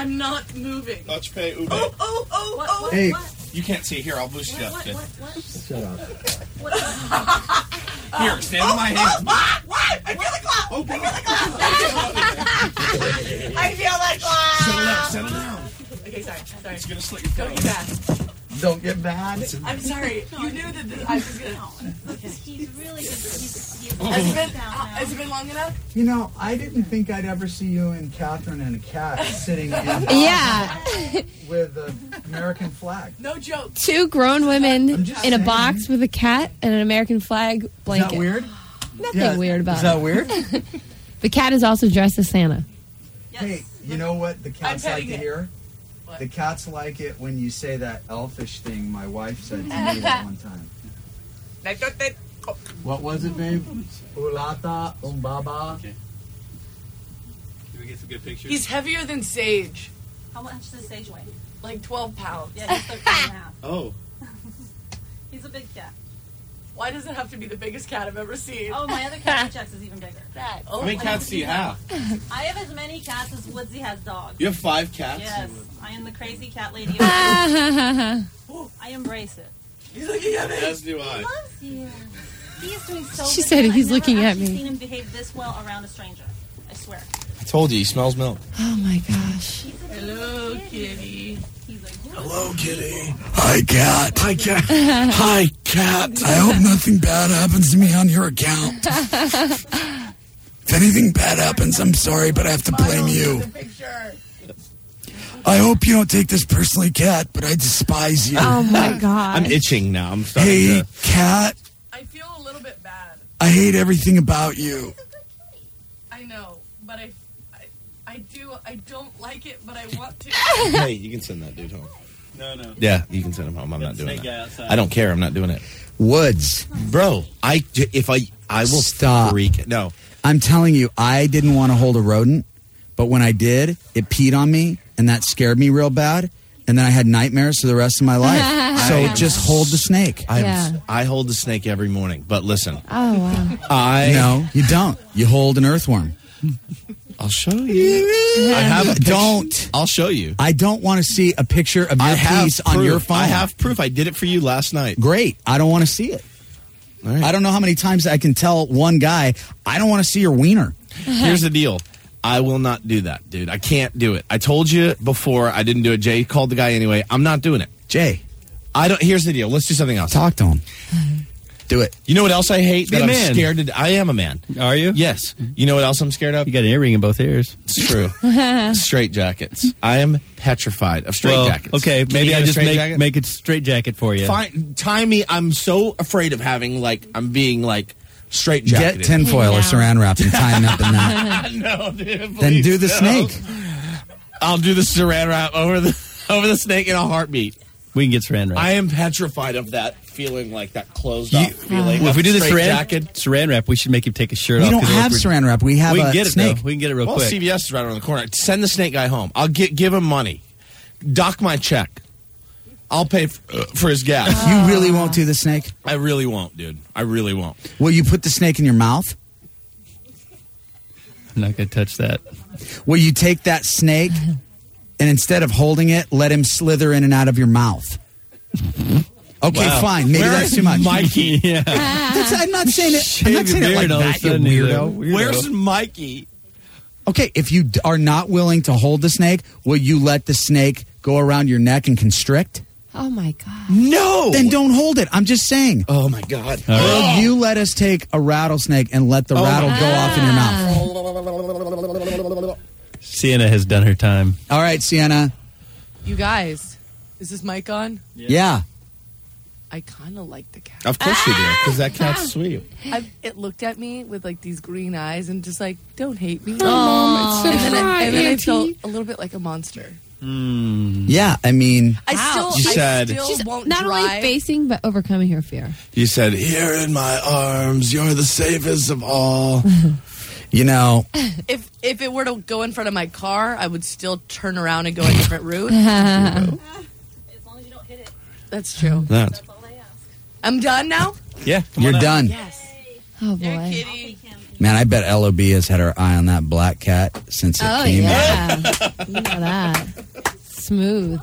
I'm not moving. Touch pay, Ube. Oh. Hey. What? You can't see. Here, I'll boost you up. What? Shut up. Here, stand in my hand. What? I feel the claw. I feel the claw. Settle down. Okay, sorry. It's going to slit your Don't throat. get fast. Don't get mad. I'm sorry. You knew that I was gonna. He's really good. Has it been long enough? You know, I didn't think I'd ever see you and Catherine and a cat sitting in with an American flag. No joke. 2 grown women I'm just in a saying. box with a cat and an American flag Is blanket. that weird? Nothing weird about Is that it. weird? The cat is also dressed as Santa. Hey, you know what the cats I'm like to petting it. hear? What? The cats like it when you say that elfish thing my wife said to me that one time. What was it, babe? Ulata, umbaba. Can we get some good pictures? He's heavier than Sage. How much does Sage weigh? Like 12 pounds. Yeah, he's 13.5. Oh. He's a big cat. Why does it have to be the biggest cat I've ever seen? Oh, my other cat Jax is even bigger. Oh, How many cats do you have? I have as many cats as Woodsy has dogs. You have 5 cats? Yes, I am the crazy cat lady. I embrace it. He's looking at me. As do He I. loves you. He is doing so She good. said I've he's never looking at actually me. seen him behave this well around a stranger. I swear. I told you, he smells milk. Oh my gosh. Hello, kitty. He's like, Hello, kitty. Hi, cat. Hi, cat. Hi, cat. I hope nothing bad happens to me on your account. If anything bad happens, I'm sorry, but I have to blame you. Picture. I hope you don't take this personally, cat, but I despise you. Oh my god. I'm itching now. I'm starting Hey, to... cat. I feel a little bit bad. I hate everything about you. I know, but I don't like it, but I want to. Hey, you can send that dude home. No. Yeah, you can send him home. I'm not doing snake guy that. outside. I don't care. I'm not doing it. Woods. Bro, I will Stop. freak. No. I'm telling you, I didn't want to hold a rodent, but when I did, it peed on me, and that scared me real bad. And then I had nightmares for the rest of my life. So just hold the snake. I hold the snake every morning. But listen, Oh wow. No, you don't. You hold an earthworm. I'll show you. I have a Don't. I'll show you. I don't want to see a picture of your piece on your phone. I have proof. I did it for you last night. Great. I don't want to see it. All right. I don't know how many times I can tell one guy, I don't want to see your wiener. Here's the deal. I will not do that, dude. I can't do it. I told you before I didn't do it. Jay called the guy anyway. I'm not doing it. Jay, I don't. Here's the deal. Let's do something else. talk to him. Do it. You know what else I hate? Be That a I'm man. scared to. I am a man. Are you? Yes. You know what else I'm scared of? You got an earring in both ears. It's true. Straight jackets. I am petrified of straight jackets. Okay, Can maybe you I get a just straight jacket? make it straight jacket for you. Fine. Tie me. I'm so afraid of having I'm being straight Get jacketed. tinfoil or saran wrap and tie him up in that. No, dude. Then please do the no. snake. I'll do the saran wrap over the snake in a heartbeat. We can get saran wrap. I am petrified of that feeling, like that closed off feeling. Well, if of we do the straight saran wrap, we should make him take his shirt We off. don't 'cause have we're- saran wrap. We have We can a get it snake. though. We can get it real Well, quick. CVS is right around the corner. Send the snake guy home. I'll give him money. Dock my check. I'll pay for his gas. You really won't do the snake? I really won't, dude. I really won't. Will you put the snake in your mouth? I'm not gonna touch that. Will you take that snake and instead of holding it, let him slither in and out of your mouth? Okay, Wow. fine. Maybe that's too much. Mikey? Yeah. I'm not saying it. I'm not Shave saying your it like beard, all of a that, you sudden he's a weirdo. weirdo. Where's Mikey? Okay, if you are not willing to hold the snake, will you let the snake go around your neck and constrict? Oh my god. No. Then don't hold it. I'm just saying. Oh my God. All right. Will you let us take a rattlesnake and let the rattle go off in your mouth? Sienna has done her time. All right, Sienna. You guys, is this mic on? Yeah. I kind of like the cat. Of course you do, because that cat's sweet. It looked at me with these green eyes and just don't hate me. Aw. and then I Auntie. felt a little bit like a monster. Yeah, I mean, I Wow. still She's won't not only drive. facing but overcoming her fear. You said, "Here in my arms, you're the safest of all." you know, If it were to go in front of my car, I would still turn around and go a different route. as long as you don't hit it, That's true. That's that's all they ask. I'm done now? Yeah, come you're on up. done. Yes. Oh There, boy. kitty. Man, I bet LOB has had her eye on that black cat since it Oh came out. yeah. You know that. smooth.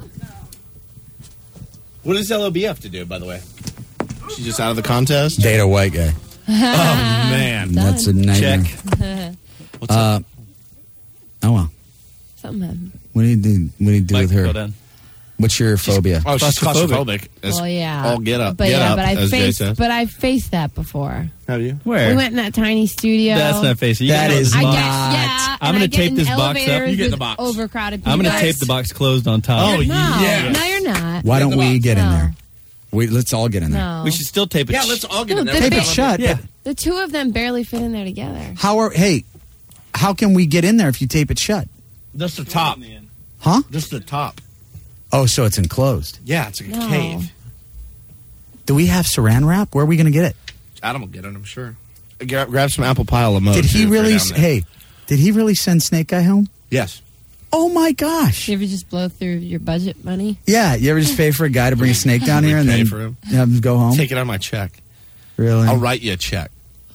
What does LOB have to do, by the way? She's just out of the contest? Date a white guy. Oh, man. That's a nightmare. Check. What's up? Oh, well. Something happened. What do you do? What do you do with Mike, her? go down. What's your phobia? Oh, she's claustrophobic. Well, yeah. All get up. But get yeah, up, but as Jay says. I've faced that before. Have you? Where? We went in that tiny studio. That's not facing. You That can go is in the I not- get, box. yeah. I'm and gonna I get tape in this box up. elevators You get in the with box. Overcrowded people. I'm going to Guys, tape the box closed on top. Oh, No, yeah. no, you're not. Why don't we get in No. there? Let's all get in there. No. We should still tape it. Yeah, let's all get No, in the there. Tape big- it shut. Yeah. The two of them barely fit in there together. How can we get in there if you tape it shut? Just the top. Huh? Just the top. Oh, so it's enclosed. Yeah, it's like a No. cave. Do we have saran wrap? Where are we going to get it? Adam will get it, I'm sure. Grab some apple pie limo. Did he too, for really? down there. Hey, did he really send Snake Guy home? Yes. Oh my gosh! You ever just blow through your budget money? Yeah, you ever just pay for a guy to bring a snake down We here and pay then for him. have him go home? Take it on my check. Really? I'll write you a check.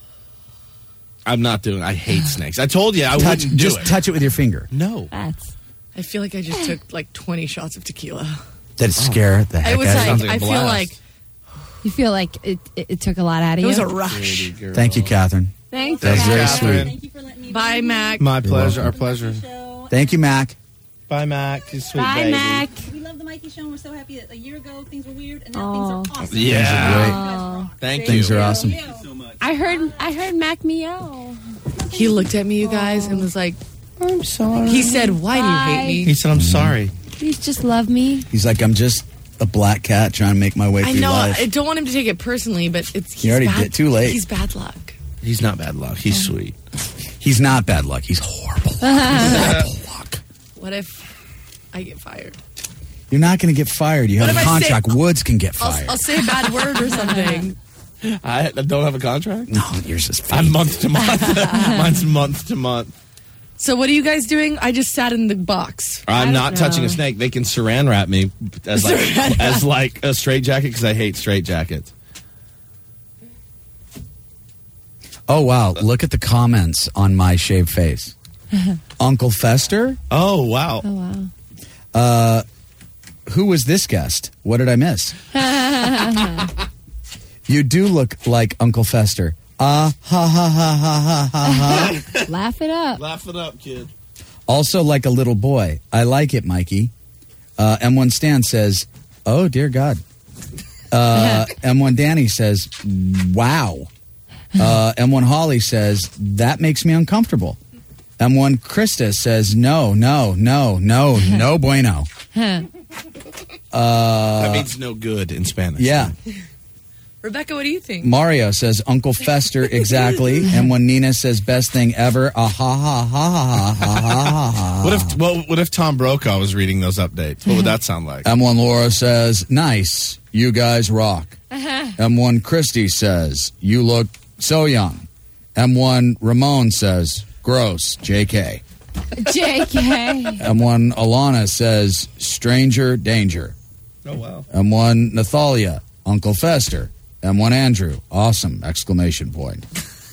I'm not doing it. I hate snakes. I told you I wouldn't do it. touch it with your finger. No. That's I feel like I just took like 20 shots of tequila. That'd scare the heck It was out like, of sounds you. like a I feel blast. like you feel like it took a lot out of it you. was a rush. Thank you, Catherine. Thanks. That's Matt. very Catherine. sweet. Thank you for letting me. Bye, be. Mac. My pleasure. welcome. Our pleasure. Show. Thank you, Mac. Bye, Mac. You sweet Bye, baby. Mac. We love the Mikey Show, and we're so happy that a year ago things were weird, and now Aw. things are awesome. Yeah. Things are great. You guys rock. Thank Things you. are awesome. I heard Mac meow. He looked at me, you guys, and was like, I'm sorry. he said, "Why do you hate He me?" said, I'm sorry. Please just love me. He's like, I'm just a black cat trying to make my way I through know. life. I don't want him to take it personally, but it's You already bad, did. Too late. He's bad luck. He's not bad luck. He's sweet. He's not bad luck. He's horrible. Horrible luck. What if I get fired? You're not going to get fired. You have What a if I say- contract. Woods can get fired. I'll say a bad word or something. I don't have a contract? No, yours is fake. I'm month to month. Mine's month to month. So what are you guys doing? I just sat in the box. I'm don't not touching know. a snake. They can saran wrap me as like a straight jacket because I hate straight jackets. Oh, wow. Look at the comments on my shaved face. Uncle Fester? Oh, wow. Oh wow. Who was this guest? What did I miss? You do look like Uncle Fester. Ha ha ha ha ha ha. Laugh it up. Laugh it up, kid. Also like a little boy. I like it, Mikey. M1 Stan says, oh, dear God. M1 Danny says, wow. M1 Holly says, that makes me uncomfortable. M1 Krista says, no bueno. That means no good in Spanish. Yeah. Rebecca, what do you think? Mario says, Uncle Fester, exactly. M1 Nina says, best thing ever. Ah ha ha ha ha ha ha ha. What if Tom Brokaw was reading those updates? What would that sound like? M1 Laura says, nice. You guys rock. M1 Christie says, you look so young. M1 Ramon says, gross. JK. JK. M1 Alana says, stranger danger. Oh, wow. M1 Nathalia, Uncle Fester. M1 Andrew, awesome! Exclamation point.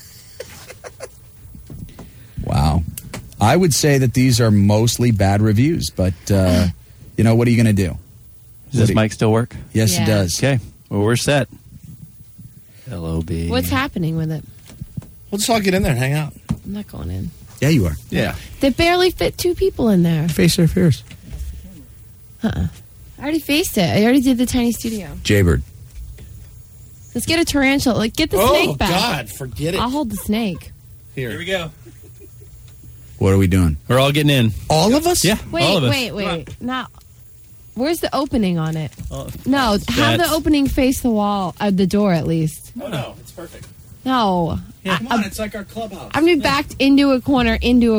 Wow. I would say that these are mostly bad reviews, but you know, what are you going to do? Does this mic still work? Yes, Yeah. it does. Okay. Well, we're set. LOB. What's happening with it? We'll just all get in there and hang out. I'm not going in. Yeah, you are. Yeah. They barely fit two people in there. Face their fears. I already faced it. I already did the tiny studio. Jaybird. Let's get a tarantula. Like, get the snake back. God, forget it. I'll hold the snake. Here we go. What are we doing? We're all getting in. All of us? Yeah. all of us. Wait. Not. Where's the opening on it? Oh, No, have the that's- opening face the wall, the door at least. Oh, no. It's perfect. No. Come on, it's like our clubhouse. I'm gonna be backed into a corner.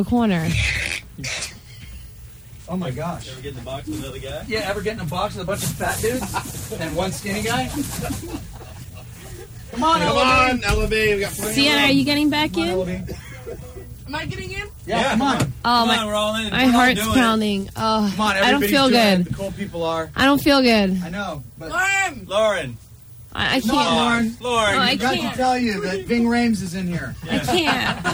Oh my gosh. Ever get in the box with another guy? Yeah, ever get in a box with a bunch of fat dudes and one skinny guy? Come on, Come on, Elevate. We got plenty of Sienna, room. are you getting back in? Am I getting in? Yeah, come on. Oh, we're all in. my heart's pounding. Oh, Come on, I don't feel good. The cool people are. I don't feel good. I know, but Lauren! I can't. Lauren. Lauren. No, I got to can't. tell you that Ving Rhames is in here. I can't.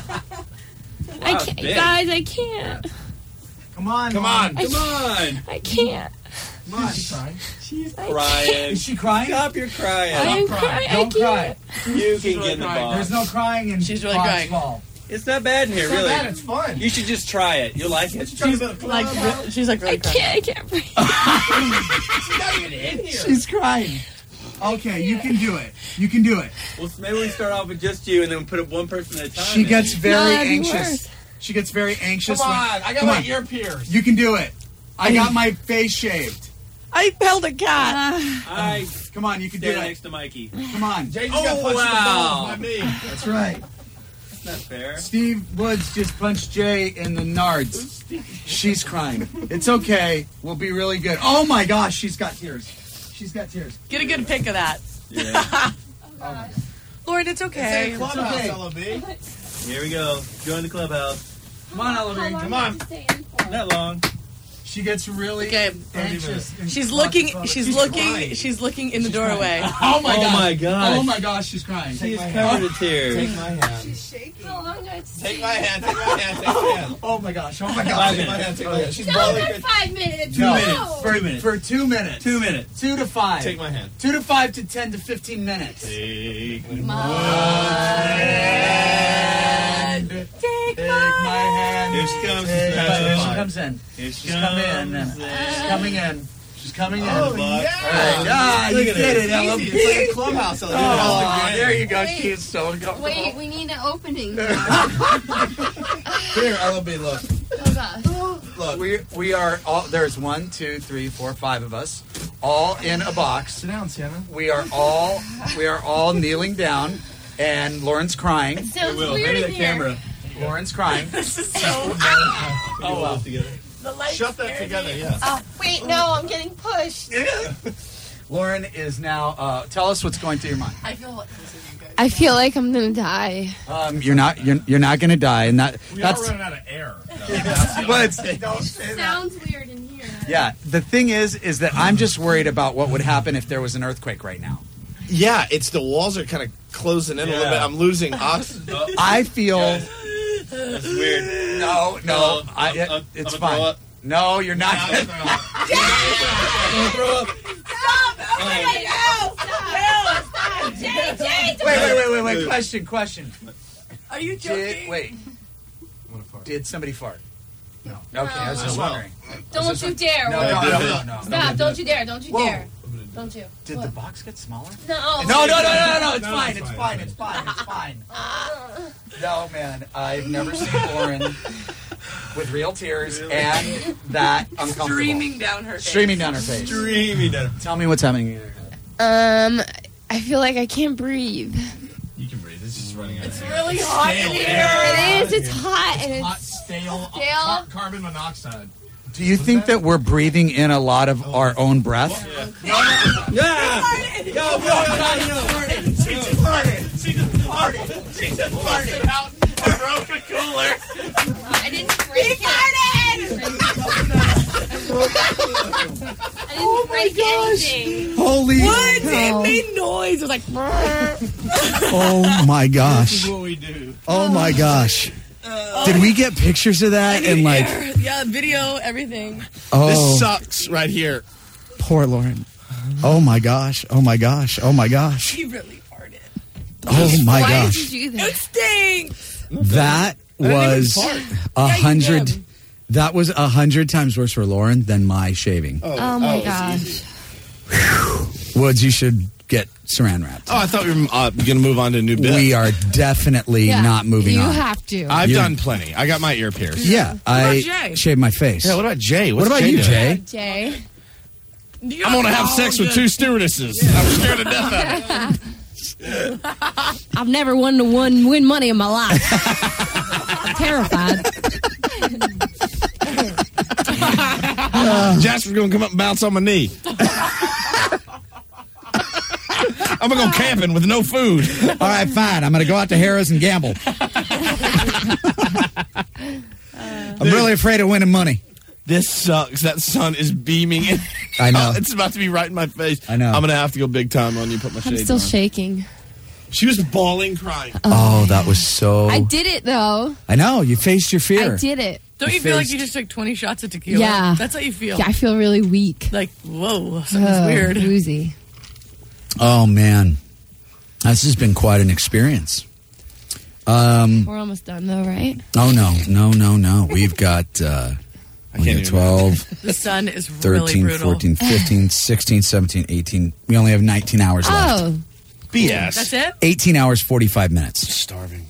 I can't. big. Guys, I can't. Come on. Come on. Come on. I can't. Come on. She's crying. Is she crying? Stop your crying. I'm crying. Don't cry. You can get in the There's box. no crying in She's really Fox crying. Ball. It's not bad in here, really. It's fun. You should just try it. You'll like it. She's like really crying. I can't breathe. She's not even in here. She's crying. Okay, you can do it. You can do it. Well, maybe we start off with just you, and then we put up one person at a time. She gets very No, that'd be anxious. worse. She gets very anxious. Come when- on. I got Come my on. ear pierced. You can do it. I got my face shaved. I held a cat. I Come on, you can do stand it. next to Mikey. Come on. Jay just got punched in the balls by me. That's right. That's not fair. Steve Woods just punched Jay in the nards. She's crying. It's okay. We'll be really good. Oh my gosh, she's got tears. She's got tears. Get a good pic of that. Yeah. Lord, it's okay. It's a clubhouse, okay. LOB. Here we go. Join the clubhouse. Come on, Eloise. Come on. Not long. She gets really Okay. anxious. and She's wants looking. to photo- She's crying. looking. She's looking in the doorway. Oh my Oh god. my gosh. Oh my gosh, she's crying. She's covered in tears. Take my hand. How long do I have to Take stay? my hand. Take my hand. Take my hand. Oh my gosh. Oh my 5 gosh. Take my minutes. hand. Take my hand. She's No, bawling. for 5 minutes. No. minutes. No. 2 minutes. For 2 minutes. 2 minutes. 2 to 5. Take my hand. 2 to 5 to 10 to 15 minutes. Take Take my hand. Here she comes. Here Here she comes in. she She's coming in. She's coming in. She's coming in. Oh, Buck. yeah. Ah, you Look at did it. it, Easy. LOB. It's like a clubhouse, LOB. Oh, there you go. Wait. She is so uncomfortable. Wait, we need an opening. Here, LOB, look. Oh gosh. Look. We are all, there's 1, 2, 3, 4, 5 of us, all in a box. Sit down, Sienna. We are all kneeling down, and Lauren's crying. Sounds Will, weird maybe in the here. camera. Lauren's crying. This is so. Oh, well. Together. The lights Shut that scared together, me. yeah. Oh, wait, no, I'm getting pushed. Lauren is now. Tell us what's going through your mind. I feel like this is you guys. I feel like I'm gonna die. You're not going to die, and We are that's. running out of air. But it's, Sounds weird in here. yeah, the thing is that I'm just worried about what would happen if there was an earthquake right now. Yeah, it's the walls are kind of closing in a little Yeah. bit. I'm losing oxygen. I feel. That's weird. No, it's I'm gonna fine. throw up. No, you're not. I'm gonna throw up. Wait. Question. Are you joking? Did somebody fart? No. Okay, I was just No. wondering. Don't you dare. No. Stop, don't you dare, don't you Whoa. dare. Don't you. Did What? the box get smaller? No. No. It's No, fine. it's It's fine. fine. It's fine. No, man. I've never seen Lauren with real tears and that uncomfortable. Streaming down her face. Streaming down her face. Dreamy down. Tell me what's happening. I feel like I can't breathe. You can breathe. This is running out of It's air. really hot in Stale here. air. It is, it's hot and Hot, it's stale, Stale? carbon monoxide. Do you think that we're breathing in a lot of our own breath? Yeah. She just farted out and broke the cooler. I didn't break I didn't break anything. Holy What? cow. It made noise. It was like. Oh my gosh. This is what we do. Oh my gosh. Did we get pictures of that? And like, Yeah, video, everything. oh, This sucks right here. poor Lauren. Oh my gosh. Oh my gosh. Oh my gosh. He really farted. Oh my Why gosh. did you do It that? stinks. That was fart. 100. did. That was 100 times worse for Lauren than my shaving. Oh my gosh. Woods, you should get saran wrapped. Oh, I thought we were going to move on to a new bit. We are definitely Yeah, not moving you on. have to. I've You- done plenty. I got my ear pierced. Yeah, I Jay? shaved my face. Yeah, what about Jay? What What's about you, doing? Jay? Jay. I'm going to have sex with 2 stewardesses. I'm scared to death of it. I've never wanted to win money in my life. I'm terrified. Jasper's going to come up and bounce on my knee. I'm going to go camping with no food. All right, fine. I'm going to go out to Harrah's and gamble. I'm really afraid of winning money. This sucks. That sun is beaming in. I know. It's about to be right in my face. I know. I'm going to have to go big time on you. Put my I'm shades still on. shaking. She was bawling, crying. Oh, that was so. I did it though. I know. You faced your fear. I did it. Don't you feel like you just took 20 shots of tequila? Yeah. That's how you feel. Yeah, I feel really weak. Like, whoa, something's weird. Woozy. Oh, man. This has been quite an experience. We're almost done, though, right? Oh, no. We've got can't even 12, The sun is 13, really brutal. 14, 15, 16, 17, 18. We only have 19 hours left. Oh, BS. That's it? 18 hours, 45 minutes. Starving.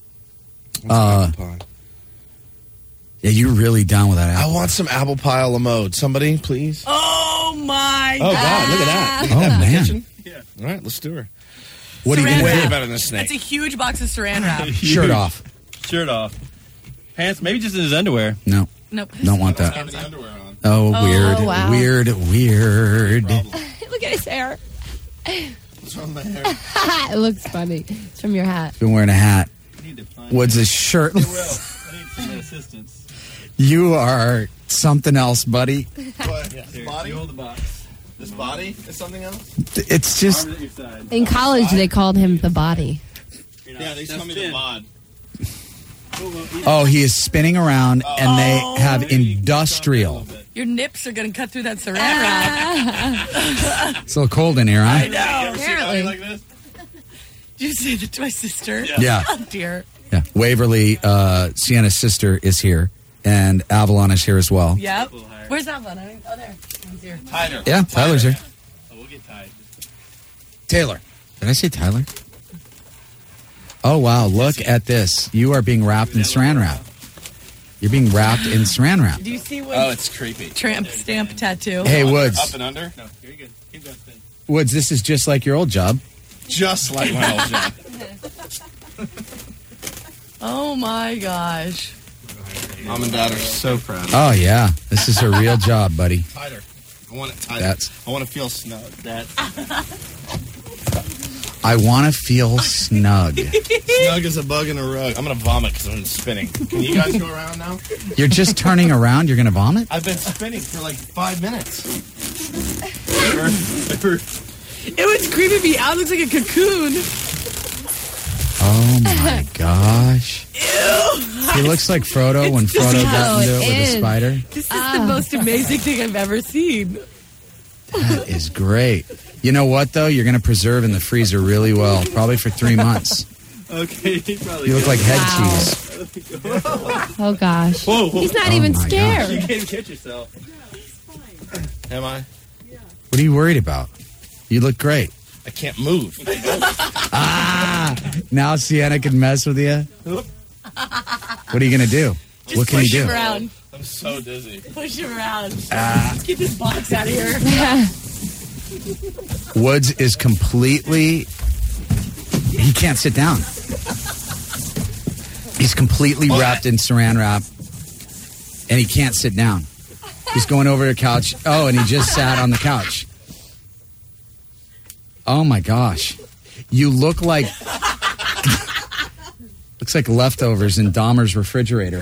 Yeah, you're really down with that I apple. want some apple pie a la mode. Somebody, please. Oh, my Oh, God. God, look at that. Look at Oh, that. man. Kitchen. All right, let's do her. What are you going Saran to Way wrap. do? better than a snake. It's a huge box of saran wrap. Shirt off. Shirt off. Pants, maybe just in his underwear. No, Nope. don't want that. Have any underwear on. Oh, weird, wow. weird. look at his hair. What's wrong with my hair? It looks funny. It's from your hat. Been wearing a hat. I need to find Woods' a shirt. I need some assistance. You are something else, buddy. What? Here, This body? you hold the box. This body is something else? It's just, Arms at your side. In college, they called him the body. Yeah, they Now tell me the spin. bod. oh, he is spinning around, and they have industrial. Your nips are going to cut through that saran wrap. It's a little cold in here, huh? You ever see a body Apparently. like this? Did you say that to my sister? Yeah. Oh, dear. Yeah. Waverly, Sienna's sister, is here, and Avalon is here as well. Yep. little higher. Where's that one? Oh, there. He's here. Tighter. Yeah, Tyler's here. Oh, we'll get tied. Taylor. Did I say Tyler? Oh, wow. Look at this. You are being wrapped in saran wrap. You're being wrapped in saran wrap. Do you see Oh, what it's creepy. tramp stamp tattoo? Hey, Up Woods. and under? No, you're good. Keep going. Spin. Woods, this is just like your old job. Just like my old job. Oh, my gosh. Mom and Dad are so proud. Oh, yeah. This is her real job, buddy. Tighter. I want it tighter. That's- I want to feel snug. I want to feel snug. Snug as a bug in a rug. I'm going to vomit because I'm spinning. Can you guys go around now? You're just turning around. You're going to vomit? I've been spinning for like 5 minutes. It was creeping me out. It looks like a cocoon. Oh, my gosh. He looks like Frodo when Frodo got into it with a is. spider. This is the most amazing thing I've ever seen. That is great. You know what, though? You're going to preserve in the freezer really well, probably for 3 months. Okay, he probably You look like head Wow. cheese. Oh, gosh. Whoa, whoa. He's not Oh even my scared. You can't catch yourself. Am I? What are you worried about? You look great. I can't move. Now Sienna can mess with you. What are you going to do? Just What can you push him do? around. I'm so dizzy. Push him around. Let's get this box out of here. Woods is completely. He can't sit down. He's completely wrapped in saran wrap, and he can't sit down. He's going over to the couch. Oh, and he just sat on the couch. Oh my gosh, you look like looks like leftovers in Dahmer's refrigerator.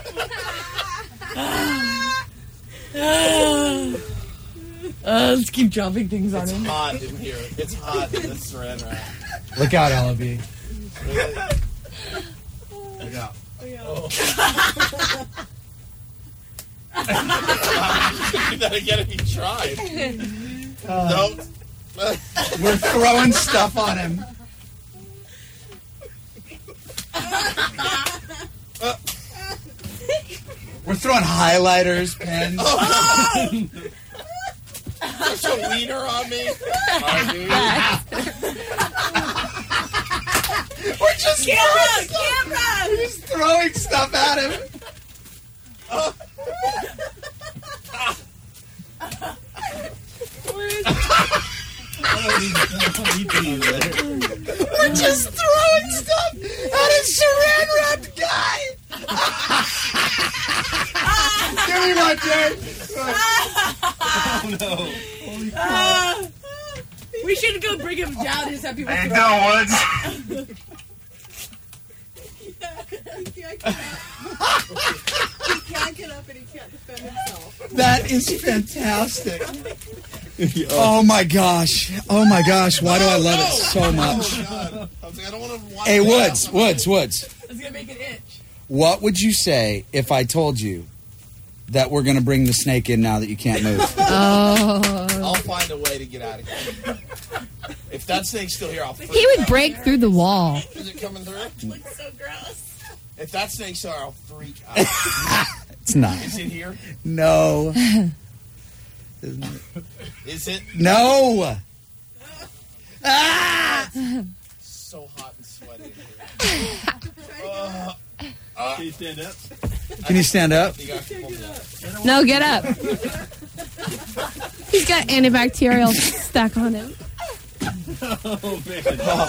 Let's keep dropping things on him. Hot in here. It's hot in this saran wrap. Look out, Ellaby. Look out. Do that again if you tried. Don't. We're throwing stuff on him. We're throwing highlighters, pens. Push a wiener on me. Alright, dude. We're just throwing stuff at him. We're just throwing stuff at a saran wrapped guy. Give me my drink. We should go bring him down and just have people throw him. Woods. He can't get up and he can't defend himself. That is fantastic. Oh my gosh. Oh my gosh. Why do I love it so much? God. I was like, I don't want to watch Hey, that. Woods. It's gonna make an itch. What would you say if I told you that we're going to bring the snake in now that you can't move? Oh. I'll find a way to get out of here. If that snake's still here, I'll freak He would out. break through the wall. Is it coming through? It looks so gross. If that snake's there, I'll freak out. It's not. Is it here? No. Is it? No. So hot and sweaty in here. Can you stand up? Can you stand up? You guys pull me up. No, get up. He's got antibacterial stuck on him. Oh, man.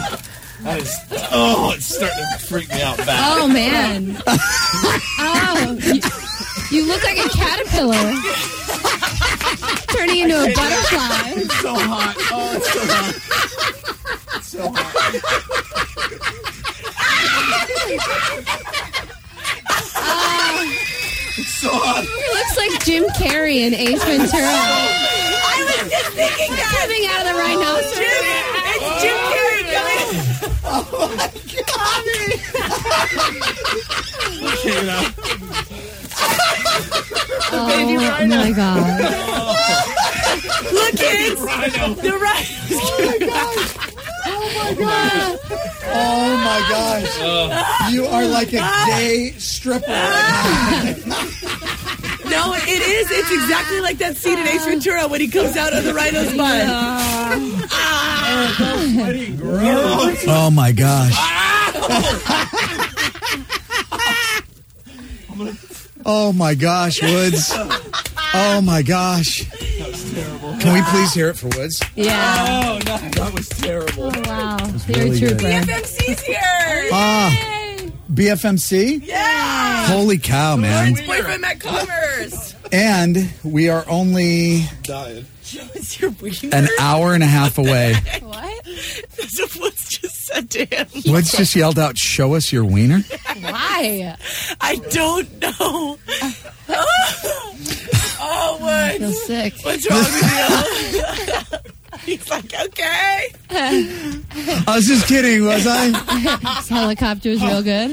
It's starting to freak me out bad. Oh, man. Oh, you look like a caterpillar. Turning into a butterfly. It's so hot. Oh, it's so hot. It's so hot. It's so hot. He looks like Jim Carrey in Ace Ventura. I was just thinking that. Coming out of the rhinoceros. It's Jim Carrey coming. Oh my god. Look, kids. The rhino. Oh my gosh. You are like a gay stripper. No, it is. It's exactly like that scene in Ace Ventura when he comes out of the rhino's butt. Oh my gosh. Oh my gosh, Woods. Oh my gosh. That was terrible. Can we please hear it for Woods? Yeah. Oh, no, that was terrible. Oh, wow. really You're a trooper. BFMC's here. BFMC? Yeah. Holy cow, man. Boyfriend Matt Commerce. And we are only Dying. What's your wiener? an hour and a half away. What? That's what Woods just said to him. Woods just yelled out, "Show us your wiener." Why? I don't know. Oh, I Woods. feel sick. What's wrong with you? He's like, okay. I was just kidding, was I? This helicopter's real good.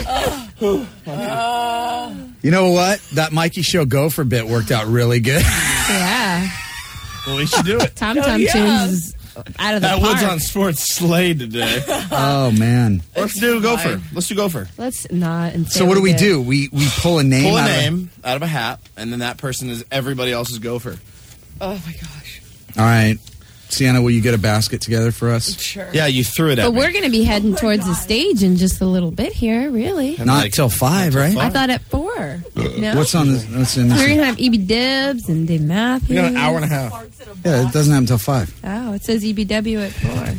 You know what? That Mikey Show Gopher bit worked out really good. Yeah. Well, we should do it. Tom Tom yeah. Tunes is out of the That park. Woods on Sports slayed today. Oh man. Let's do Gopher. Let's do Gopher. Let's not. And say So what do we did. do? We pull a name Pull a out of name out of a hat, and then that person is everybody else's Gopher. Oh, my gosh. All right. Sienna, will you get a basket together for us? Sure. Yeah, you threw it at But me. we're going to be heading towards the stage in just a little bit here, really. And Not like- till 5, right? I thought at 4. No? What's on this? What's in We're this? going to have EB Dibs and Dave Matthews. We got an hour and a half. Yeah, it doesn't happen till 5. Oh, it says EBW at 4.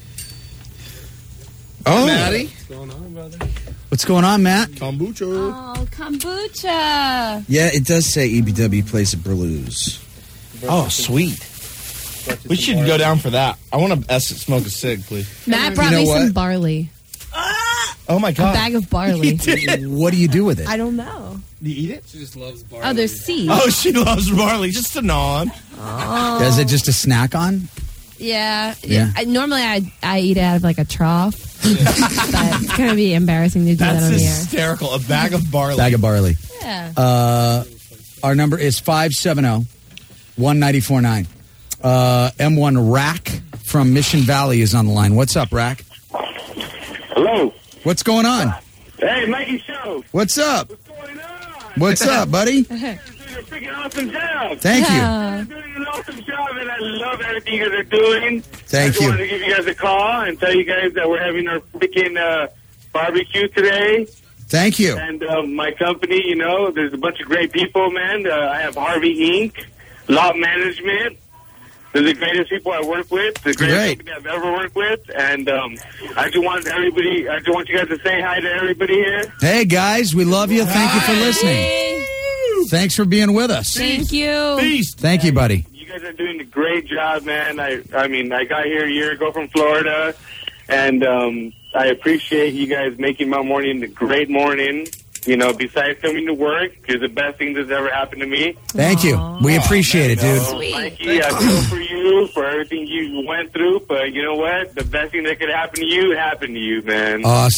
Oh, Maddie. What's going on, brother? What's going on, Matt? Kombucha. Oh, kombucha. Yeah, it does say EBW plays the blues. Oh, sweet. We should go down for that. I want to smoke a cig, please. Matt brought know me some what? barley. Oh my A god! bag of barley. What do you do with it? I don't know. Do you eat it? She just loves barley. Oh, there's seeds. Oh, she loves barley. Just to gnaw on. Is it just a snack on? Yeah. Yeah. Normally, I eat it out of like a trough. But it's going to be embarrassing to do That's that on the air. hysterical. A bag of barley. Bag of barley. Yeah. Our number is 570-1949. M1 Rack from Mission Valley is on the line. What's up, Rack? Hello. What's going on? Hey, Mikey Show. What's up? What's going on? What's up, buddy? You're doing a freaking awesome job. Thank you. You're doing an awesome job, and I love everything you guys are doing. Thank I just you. wanted to give you guys a call and tell you guys that we're having our freaking barbecue today. Thank you. And my company, you know, there's a bunch of great people, man. I have Harvey Inc., Lot Management. They're the greatest people I work with, the greatest company I've ever worked with. And I just want you guys to say hi to everybody here. Hey, guys, we love you. Thank you for listening. Thanks for being with us. Thank you. Peace. Thank you, buddy. You guys are doing a great job, man. I mean, I got here a year ago from Florida, and I appreciate you guys making my morning a great morning. You know, besides coming to work, you're the best thing that's ever happened to me. Thank you. We appreciate it, dude. So, Mikey, I feel for you for everything you went through, but you know what? The best thing that could happen to you happened to you, man. Awesome.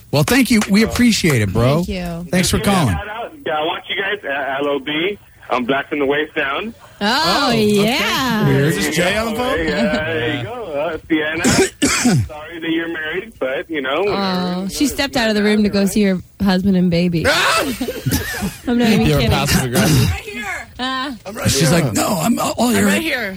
Well, thank you. We appreciate it, bro. Thank you. Thanks for calling. Shout out. I want you guys at LOB. I'm Blast in the Waist Down. Oh, yeah. Is this Jay on the phone? There you go. Sienna. Sorry that you're married, but, you know. Oh, she stepped out of the room to go see her husband and baby. I'm not even You're kidding. passive aggressive. Right here. I'm right She's here. like, no, I'm all I'm here. right here.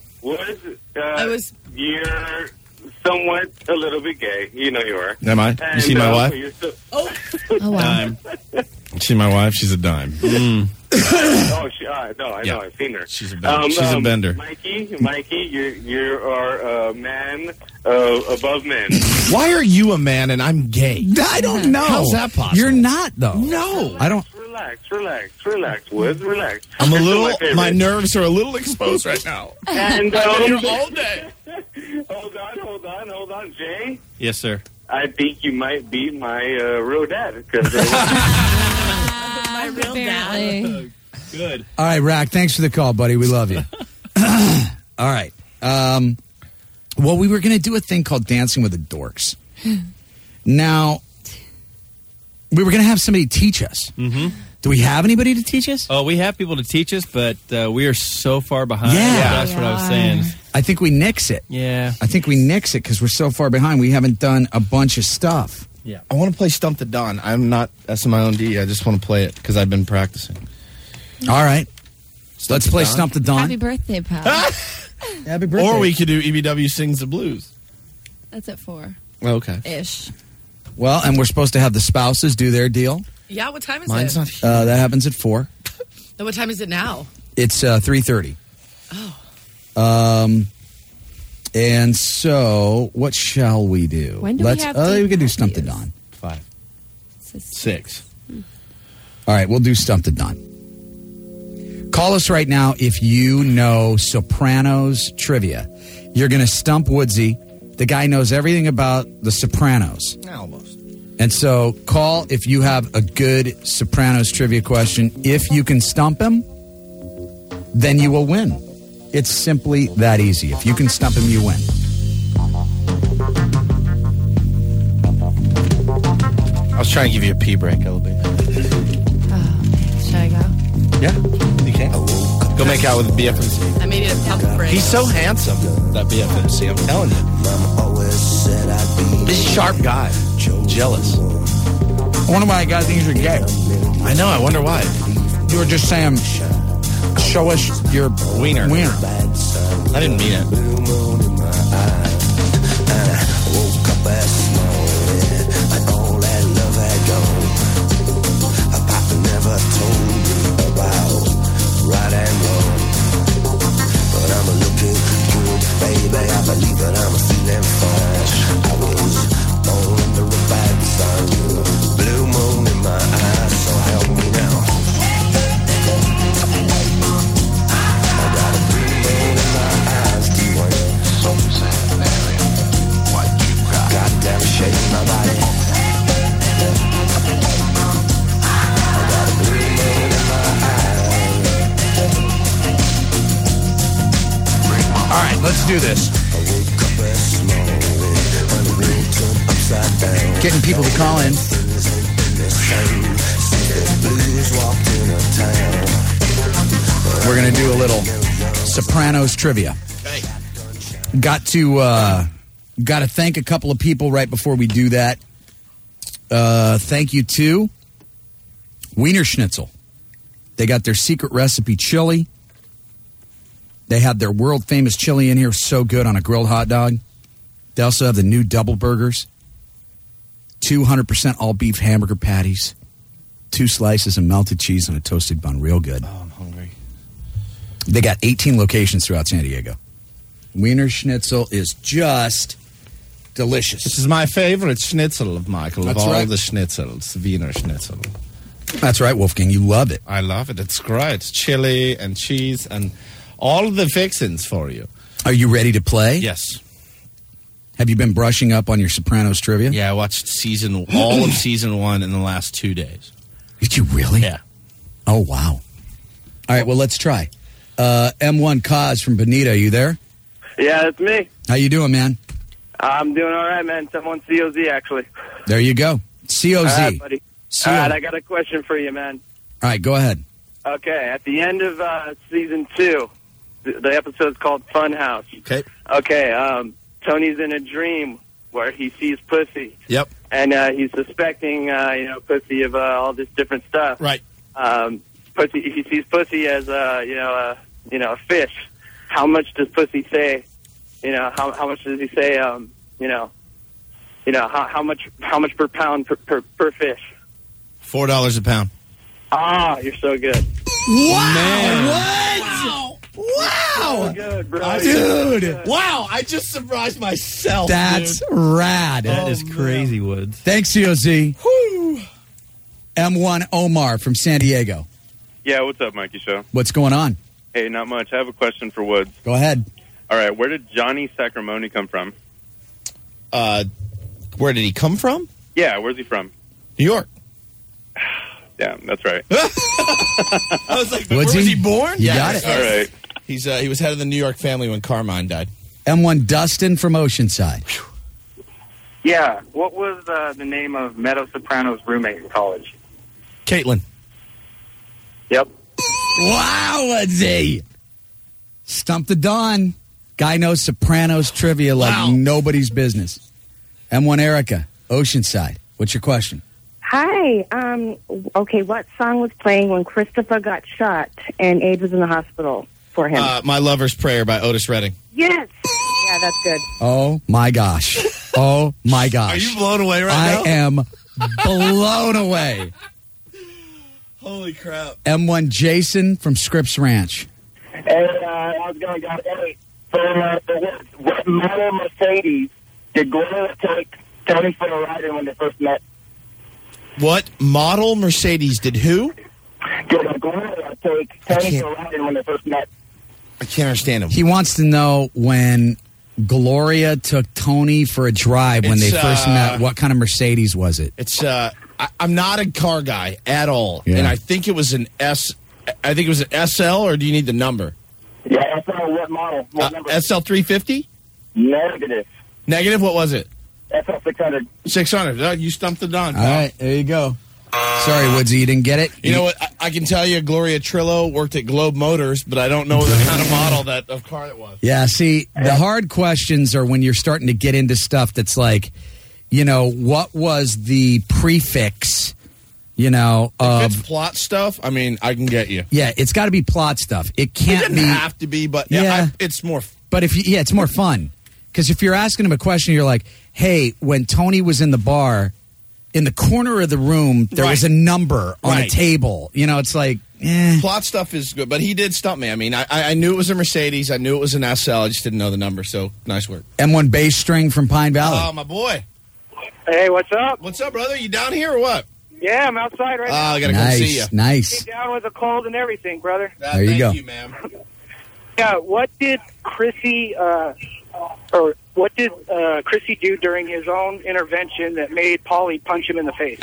You're somewhat a little bit gay. You know you are. Am I? You And, see my wife? you're still- Oh, wow. Dime. You see my wife? She's a dime. no, I know. Yeah. I've seen her. She's a bender. She's a bender. Mikey, you are a man above men. Why are you a man and I'm gay? I don't know. How's that possible? You're not, though. No. I don't. Relax, Woods, relax. I'm a You're little, still favorite. my nerves are a little exposed right now. And I've been here all day. hold on, Jay. Yes, sir. I think you might be my real dad because My real dad. Apparently. Good. All right, Rack, thanks for the call, buddy. We love you. All right. Well, we were going to do a thing called Dancing with the Dorks. Now, we were going to have somebody teach us. Mm-hmm. Do we have anybody to teach us? Oh, we have people to teach us, but we are so far behind. Yeah. That's what I was saying. I think we nix it. Yeah. I think we nix it because we're so far behind. We haven't done a bunch of stuff. Yeah. I want to play Stump the Don. I'm not S my own D. I just want to play it because I've been practicing. All right. Let's play Don? Stump the Don. Happy birthday, pal. Happy birthday. Or we could do EBW Sings the Blues. That's at 4-ish. Okay. Well, and we're supposed to have the spouses do their deal. Yeah, what time is Mine's it? not here. That happens at 4. And what time is it now? It's 3:30. Oh. And so, what shall we do? When do we have we can do Dave Stump the Matthews? Don. 5. It's a 6. All right, we'll do Stump the Don. Call us right now if you know Sopranos trivia. You're going to stump Woodsy. The guy knows everything about the Sopranos. Almost. And so call if you have a good Sopranos trivia question. If you can stump him, then you will win. It's simply that easy. If you can stump him, you win. I was trying to give you a pee break, LB. Should I go? Yeah, you can. Go make out with BFMC. I made it a pump break. He's so handsome, that BFMC, I'm telling you. He's a sharp guy. Jealous. I wonder why guys think you're gay. I know, I wonder why. You were just saying, show us your Wiener. I didn't mean it. All right, let's do this. Getting people to call in. We're going to do a little Sopranos trivia. Got to thank a couple of people right before we do that. Thank you to Wiener Schnitzel. They got their secret recipe chili. They have their world famous chili in here, so good on a grilled hot dog. They also have the new double burgers, 200% all beef hamburger patties, 2 slices of melted cheese on a toasted bun, real good. Oh, I'm hungry. They got 18 locations throughout San Diego. Wiener Schnitzel is just delicious. This is my favorite schnitzel of Michael, That's of all right. the schnitzels, Wiener Schnitzel. That's right, Wolfgang. You love it. I love it. It's great. Chili and cheese and all the fixings for you. Are you ready to play? Yes. Have you been brushing up on your Sopranos trivia? Yeah, I watched all of season 1 in the last 2 days. Did you really? Yeah. Oh, wow. All right, well, let's try. M1 Kaz from Bonita, are you there? Yeah, it's me. How you doing, man? I'm doing all right, man. Someone COZ, actually. There you go. COZ. All right, buddy. CO. All right, I got a question for you, man. All right, go ahead. Okay, at the end of season 2, the episode's called Funhouse. Okay, Tony's in a dream where he sees pussy. Yep. And he's suspecting, pussy of all this different stuff. Right. Pussy. He sees pussy as a fish. How much does pussy say? How much does he say? How much per pound per fish? $4 a pound. Ah, you're so good. Wow! Man. Wow! So good, bro. Dude! Wow! I just surprised myself. That's dude. rad. That is crazy, Woods. Thanks, COZ. M1 Omar from San Diego. Yeah, what's up, Mikey Show? What's going on? Hey, not much. I have a question for Woods. Go ahead. All right, where did Johnny Sacramone come from? Where did he come from? Yeah, where's he from? New York. Yeah, that's right. I was like, where Was was he? he born? You got it. All right. He was head of the New York family when Carmine died. M1 Dustin from Oceanside. Yeah. What was the name of Meadow Soprano's roommate in college? Caitlin. Yep. Wow, Woodsy. Stump the Dawn. Guy knows Sopranos trivia like nobody's business. M1 Erica, Oceanside. What's your question? Hi. Okay, what song was playing when Christopher got shot and Abe was in the hospital for him? My Lover's Prayer by Otis Redding. Yes. Yeah, that's good. Oh, my gosh. Oh, my gosh. Are you blown away right now? I am blown away. Holy crap. M1 Jason from Scripps Ranch. And I was going to go, hey, what model Mercedes did Gloria take Tony for a ride in when they first met? What model Mercedes did who? Did Gloria take Tony for a ride in when they first met? I can't understand him. He wants to know when Gloria took Tony for a drive when they first met. What kind of Mercedes was it? It's I'm not a car guy at all, and I think it was an I think it was an SL, or do you need the number? Yeah, SL. What model? What number? SL 350. Negative. Negative. What was it? SL 600. 600. You stumped the Don. All right, there you go. Sorry, Woodsy, you didn't get it. You know what? I can tell you, Gloria Trillo worked at Globe Motors, but I don't know the kind of model of car it was. Yeah, see, the hard questions are when you're starting to get into stuff that's like, what was the prefix, if it's plot stuff, I mean, I can get you. Yeah, it's got to be plot stuff. It can't doesn't have to be, but it's more. But it's more fun. Because if you're asking him a question, you're like, hey, when Tony was in the bar, in the corner of the room, there was a number on a table. It's like, Plot stuff is good, but he did stump me. I mean, I knew it was a Mercedes. I knew it was an SL. I just didn't know the number, so nice work. M1 bass string from Pine Valley. Oh, my boy. Hey, what's up? What's up, brother? You down here or what? Yeah, I'm outside right now. I got to come see you. Nice. Came down with a cold and everything, brother. There you go. Thank you, ma'am. Yeah, what did Chrissy do during his own intervention that made Paulie punch him in the face?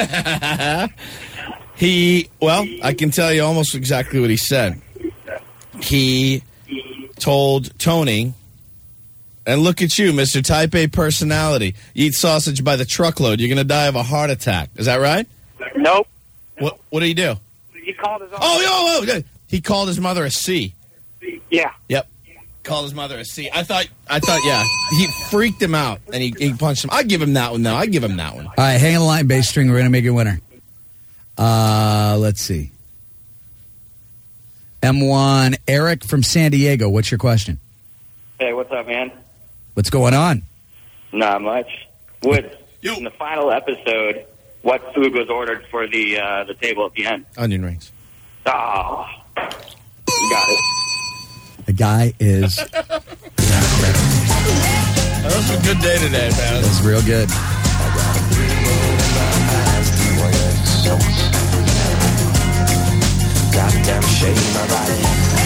I can tell you almost exactly what he said. He told Tony, and look at you, Mr. Type A personality. You eat sausage by the truckload. You're going to die of a heart attack. Is that right? Nope. What did he do? He called his own. He called his mother a C. Yeah. Yep. Called his mother a C. I thought, yeah. He freaked him out, and he punched him. I'd give him that one, though. I'd give him that one. All right, hang on the line, bass string. We're going to make a winner. Let's see. M1 Eric from San Diego. What's your question? Hey, what's up, man? What's going on? Not much. Woods, in the final episode, what food was ordered for the table at the end? Onion rings. Oh, you got it. The guy is... That was a good day today, man. That was real good. Goddamn shame my body.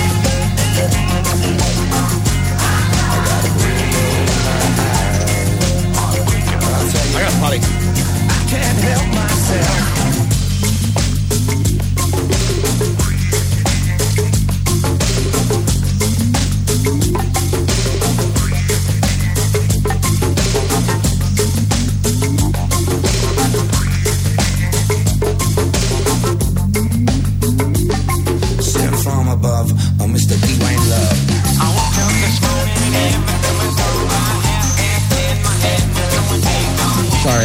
I got potty. I can't help myself.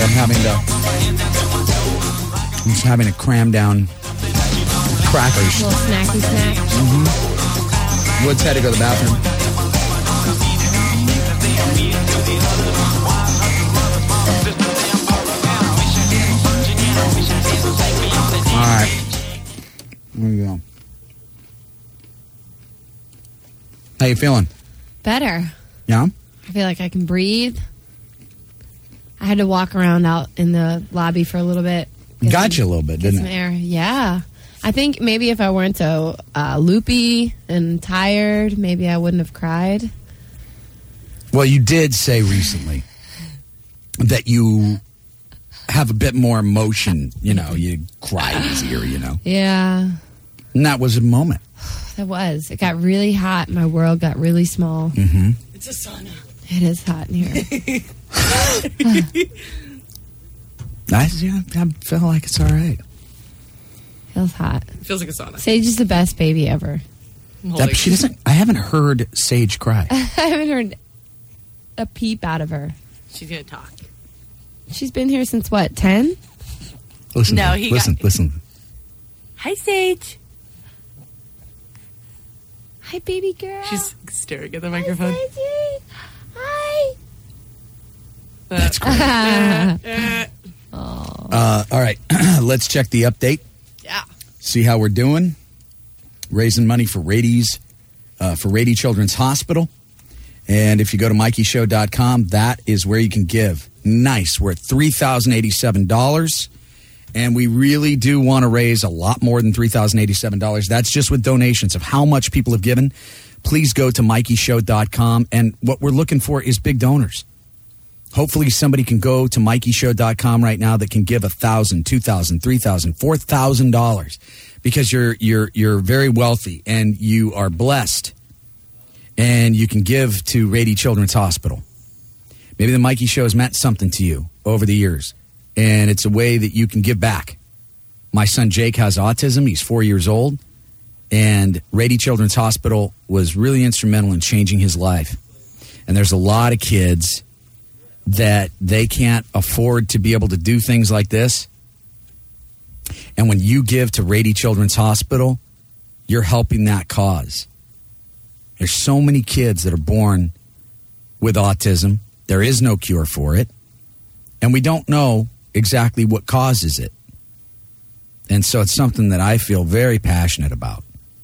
I'm just having to cram down crackers. A little snacky snack. Mm-hmm. Woods had to go to the bathroom. All right. Here we go. How you feeling? Better. Yeah? I feel like I can breathe. I had to walk around out in the lobby for a little bit. Got you a little bit, didn't Some it? air. Yeah. I think maybe if I weren't so loopy and tired, maybe I wouldn't have cried. Well, you did say recently that you have a bit more emotion. You know, you cry easier, you know. Yeah. And that was a moment. It was. It got really hot. My world got really small. Mm-hmm. It's a sauna. It is hot in here. I feel like it's all right. Feels hot. Feels like a sauna. Sage is the best baby ever. She doesn't. I haven't heard Sage cry. I haven't heard a peep out of her. She's going to talk. She's been here since what, 10? Listen. No, listen. Hi, Sage. Hi, baby girl. She's staring at the microphone. Hi. That's great. All right, let's check the update. Yeah. See how we're doing. Raising money for Rady Children's Hospital. And if you go to MikeyShow.com, that is where you can give. Nice. We're at $3,087. And we really do want to raise a lot more than $3,087. That's just with donations of how much people have given. Please go to MikeyShow.com. And what we're looking for is big donors. Hopefully somebody can go to MikeyShow.com right now that can give $1,000, $2,000, $3,000, $4,000 because you're very wealthy and you are blessed and you can give to Rady Children's Hospital. Maybe the Mikey Show has meant something to you over the years and it's a way that you can give back. My son Jake has autism. He's 4 years old and Rady Children's Hospital was really instrumental in changing his life. And there's a lot of kids that they can't afford to be able to do things like this. And when you give to Rady Children's Hospital, you're helping that cause. There's so many kids that are born with autism. There is no cure for it. And we don't know exactly what causes it. And so it's something that I feel very passionate about.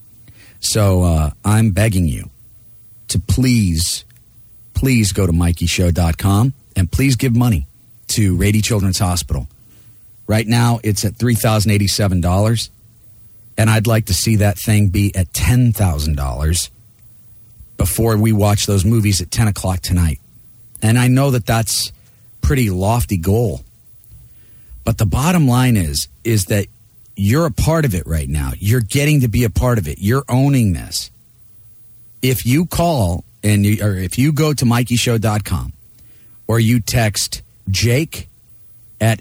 So I'm begging you to please go to MikeyShow.com. And please give money to Rady Children's Hospital. Right now, it's at $3,087. And I'd like to see that thing be at $10,000 before we watch those movies at 10 o'clock tonight. And I know that that's pretty lofty goal. But the bottom line is that you're a part of it right now. You're getting to be a part of it. You're owning this. If you call or if you go to MikeyShow.com, or you text Jake at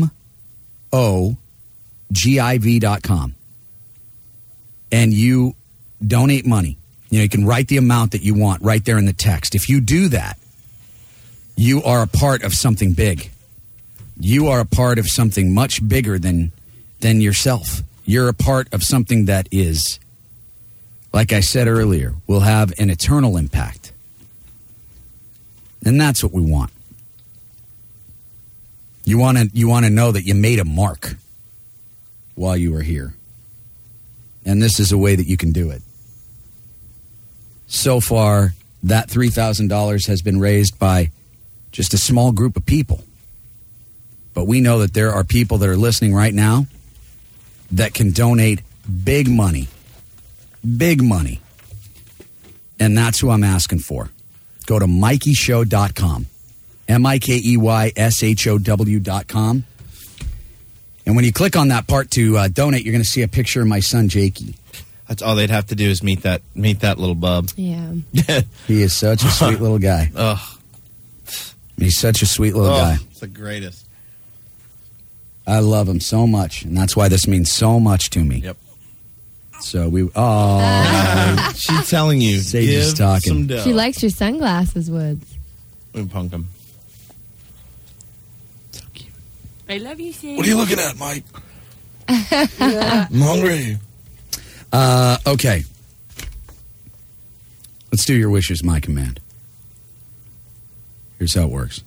MOGIV.com and you donate money. You know, you can write the amount that you want right there in the text. If you do that, you are a part of something big. You are a part of something much bigger than yourself. You're a part of something that is, like I said earlier, will have an eternal impact. And that's what we want. You want to know that you made a mark while you were here. And this is a way that you can do it. So far, that $3,000 has been raised by just a small group of people. But we know that there are people that are listening right now that can donate big money. Big money. And that's who I'm asking for. Go to MikeyShow.com. MikeyShow.com. And when you click on that part to donate, you're going to see a picture of my son, Jakey. That's all they'd have to do is meet that little bub. Yeah. He is such a sweet little guy. Oh. He's such a sweet little guy. It's the greatest. I love him so much, and that's why this means so much to me. Yep. So she's telling you. Sage is talking. Some dough. She likes your sunglasses, Woods. We punk him. So cute. I love you, Sadie. What are you looking at, Mike? I'm hungry. Okay. Let's do your wishes, my command. Here's how it works.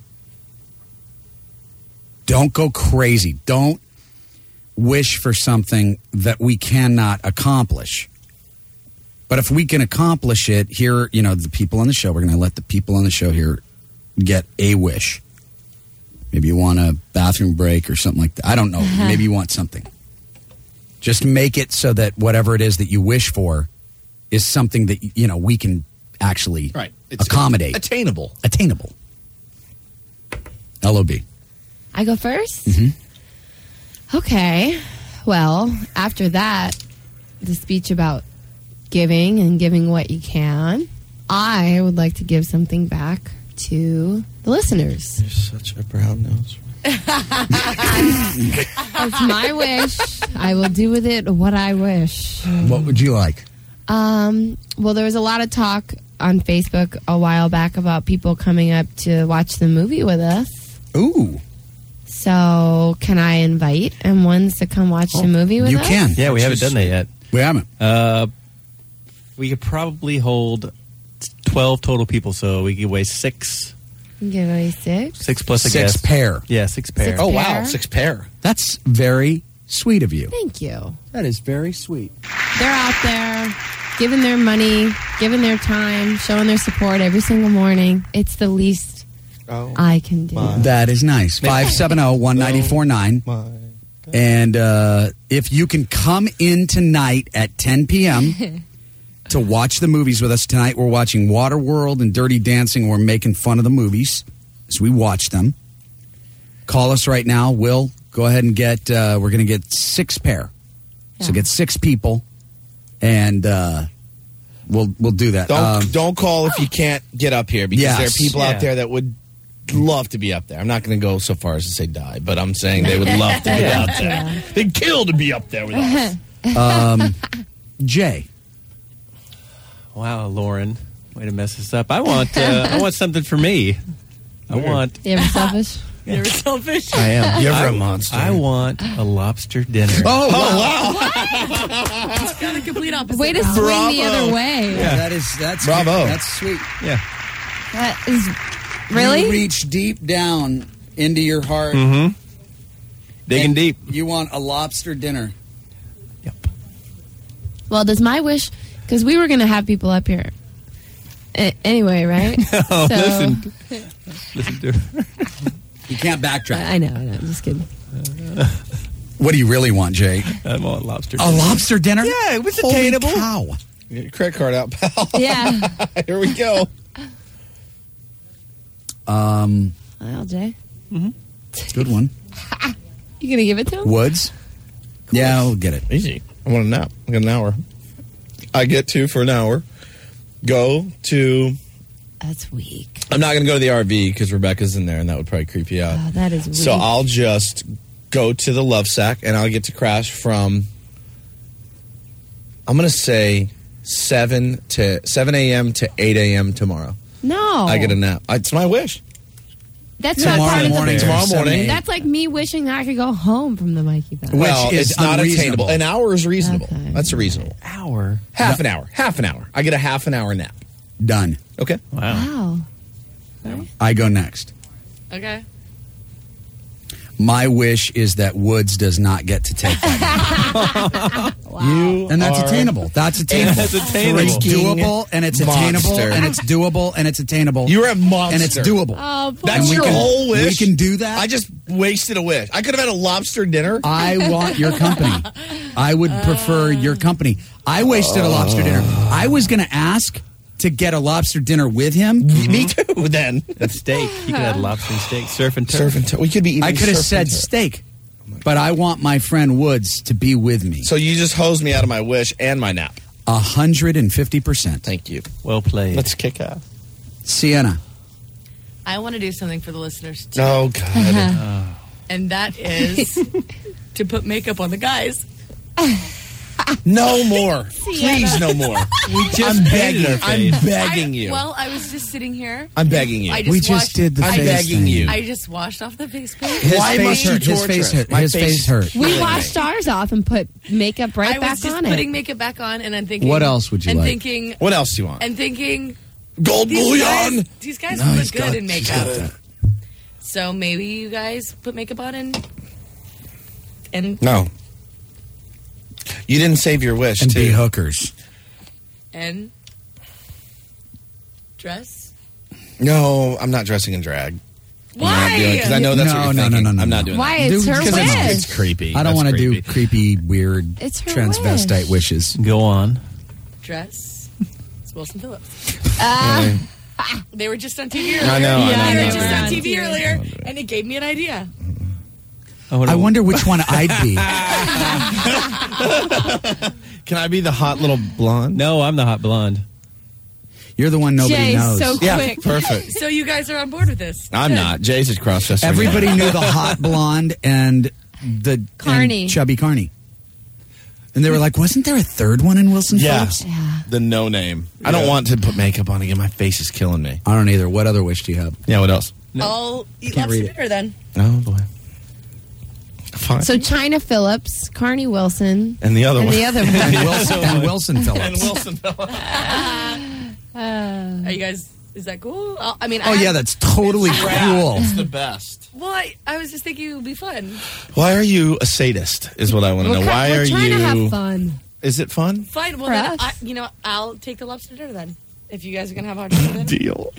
Don't go crazy. Don't wish for something that we cannot accomplish. But if we can accomplish it, here, the people on the show, we're going to let the people on the show here get a wish. Maybe you want a bathroom break or something like that. I don't know. Maybe you want something. Just make it so that whatever it is that you wish for is something that, we can actually accommodate. Attainable. LOB. I go first? Mm-hmm. Okay. Well, after that, the speech about giving and giving what you can, I would like to give something back to the listeners. You're such a brown nose. It's my wish. I will do with it what I wish. What would you like? Well, there was a lot of talk on Facebook a while back about people coming up to watch the movie with us. Ooh. So, can I invite M1s to come watch the movie with us? You can. Yeah, we haven't done that yet. We haven't. We could probably hold 12 total people, so we could weigh 6. Give away 6? 6 plus a 6 guest. pair. Yeah, 6 pair. Oh, wow. 6 pair. That's very sweet of you. Thank you. That is very sweet. They're out there giving their money, giving their time, showing their support every single morning. It's the least I can do. That is nice. 570-1949. And if you can come in tonight at 10 p.m. to watch the movies with us tonight, we're watching Waterworld and Dirty Dancing. We're making fun of the movies as we watch them. Call us right now. Will, go ahead and get, we're going to get 6 pair. Yeah. So get 6 people, and we'll do that. Don't call if you can't get up here, because there are people out there that would love to be up there. I'm not going to go so far as to say die, but I'm saying they would love to be out there. They'd kill to be up there with us. Jay. Wow, Lauren, way to mess this up. I want something for me. You ever selfish? You ever selfish? I am. You're ever a monster. I want a lobster dinner. Oh wow! It's kind of complete opposite. Way to swing the other way. Yeah, that's bravo. That's sweet. Yeah. That is really. You reach deep down into your heart. Mm-hmm. Digging deep. You want a lobster dinner. Yep. Well, does my wish? Because we were going to have people up here anyway, right? No, listen to her. You can't backtrack. I know. I'm just kidding. What do you really want, Jake? I want lobster dinner. A lobster dinner? Yeah, it was attainable. Holy cow. Get your credit card out, pal. Yeah. Here we go. Well, Jay. Mm-hmm. Good one. You going to give it to him? Woods? Yeah, I'll get it. Easy. I want a nap. I got an hour. I get to, for an hour, go to... That's weak. I'm not going to go to the RV because Rebecca's in there, and that would probably creep you out. Oh, that is weak. So I'll just go to the Love Sack, and I'll get to crash from, I'm going to say 7 a.m. to 8 a.m. tomorrow. No. I get a nap. It's my wish. That's not part of the Tomorrow morning. That's like me wishing that I could go home from the Mikey Bell. Well, it's not unreasonable. attainable. An hour is reasonable. Okay. That's reasonable. Hour? Half an hour. Half an hour. I get a half an hour nap. Done. Okay. Wow. I go next. Okay. My wish is that Woods does not get to take that. Wow. And that's attainable. That's attainable. That's attainable. It's doable, and it's attainable, Monster. and it's doable, and it's attainable. You're a monster. And it's doable. Oh, boy. That's your whole wish? We can do that. I just wasted a wish. I could have had a lobster dinner. I want your company. I would prefer your company. I wasted a lobster dinner. I was going to ask to get a lobster dinner with him. Me too, then. A steak. You could have lobster and steak. Surf and turf. Surf and turf. We could be eating I could have surf said and turf. steak, but I want my friend Woods to be with me. So you just hosed me out of my wish and my nap. 150%. Thank you. Well played. Let's kick ass. Sienna. I want to do something for the listeners too. Oh, God. And that is to put makeup on the guys. No more. Please, no more. I'm begging you. Well, I was just sitting here. I'm begging you. I just I'm begging you. I just washed off the face paint. His face hurt. We washed ours off and put makeup right I back was just on putting it. makeup back on, and I'm thinking. What else would you and like? Thinking, What else do you want? and thinking. Gold bullion. These guys No, look he's good got- in he's makeup. got that. So maybe you guys put makeup on and No. You didn't save your wish. And too. be hookers. and dress. No, I'm not dressing in drag. Why? Because I know that's what you're thinking. I'm not doing Why? that. It's her Because wish. It's creepy. I don't want to do creepy, weird It's her transvestite wishes. Go on. Dress. It's Wilson Phillips. Yeah. They were just on TV earlier. I know, I know, They I were know. just on TV earlier, and it gave me an idea. I wonder which one I'd be. Can I be the hot little blonde? No, I'm the hot blonde. You're the one nobody Jay, knows. so Yeah, quick. perfect. So you guys are on board with this? I'm Good. not. Jay's is cross-dresser. Everybody knew the hot blonde and the Carney. and chubby Carney. And they were like, wasn't there a third one in Wilson Yeah. Phillips? The no name. I don't want to put makeup on again. My face is killing me. I don't either. What other wish do you have? Yeah, what else? I'll eat Can't lobster read it. dinner then. Oh, boy. Fine. So China Phillips, Carney Wilson, And the other and one. the other one. and Wilson Phillips. And Wilson Phillips. Are you guys? Is that cool? I mean, Oh, yeah, that's totally cool. It's the best. Well, I was just thinking it would be fun. Why are you a sadist, is what I want to know. Why We're are trying you... to have fun. Is it fun? Fine. Well, For then, us. I'll take the lobster dinner then. If you guys are gonna have hot dinner, then. Deal.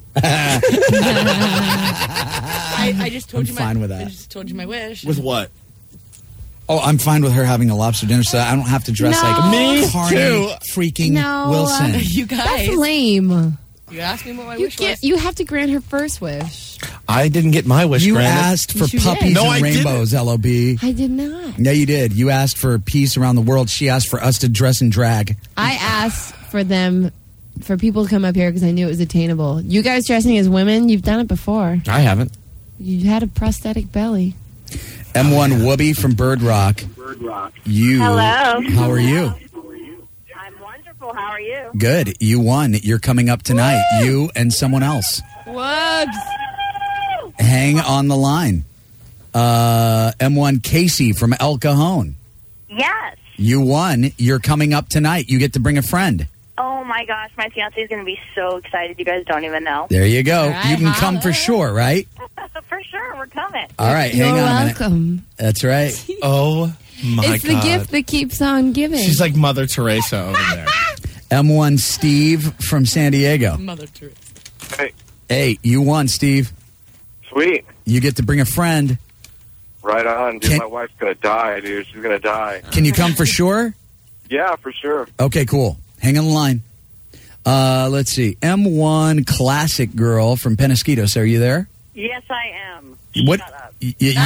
I just told I'm you my. fine with that. I just told you my wish. With what? Oh, I'm fine with her having a lobster dinner, so I don't have to dress No. like Me Carney too. freaking No. Wilson. You guys. That's lame. You asked me what my You wish was. You have to grant her first wish. I didn't get my wish You granted. asked for Yes, you puppies did. No, and I didn't. rainbows, LOB. I did not. Yeah, you did. You asked for peace around the world. She asked for us to dress in drag. I asked for people to come up here because I knew it was attainable. You guys dressing as women, you've done it before. I haven't. You had a prosthetic belly. M1 Whoopi from Bird Rock. You. Hello. How are you? I'm wonderful. How are you? Good. You won. You're coming up tonight. You and someone else. Whoops. Hang on the line. M1 Casey from El Cajon. Yes. You won. You're coming up tonight. You get to bring a friend. Oh my gosh, my fiance is going to be so excited. You guys don't even know. There you go. All right, you can come for sure, right? For sure, we're coming. All right. You're hang on a minute. welcome. That's right. Oh, my It's God. the gift that keeps on giving. She's like Mother Teresa over there. M1 Steve from San Diego. Mother Teresa. Hey, Hey, you won, Steve. sweet. You get to bring a friend. Right on, dude. Can- My wife's gonna die, dude. She's gonna die. Can you come for sure? Yeah, for sure. Okay, cool. Hang on the line. Let's see. M1 Classic Girl from Penasquitos. Are you there? Yes, I am. What? Shut up.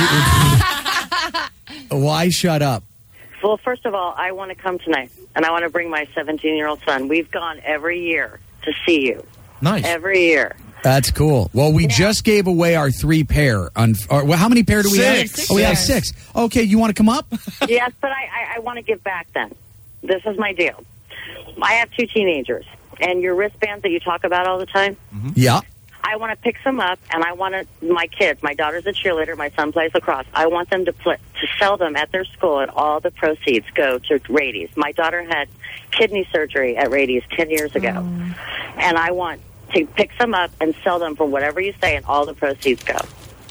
Why shut up? Well, first of all, I want to come tonight, and I want to bring my 17-year-old son. We've gone every year to see you. Nice. Every year. That's cool. Well, we just gave away our 3 pair. Well, how many pair do we have? 6. Oh, we have 6. Okay, you want to come up? Yes, but I want to give back then. This is my deal. I have 2 teenagers, and your wristbands that you talk about all the time, Yeah. I want to pick them up, and I want my kids, my daughter's a cheerleader, my son plays lacrosse, I want them to sell them at their school, and all the proceeds go to Rady's. My daughter had kidney surgery at Rady's 10 years ago, and I want to pick them up and sell them for whatever you say, and all the proceeds go.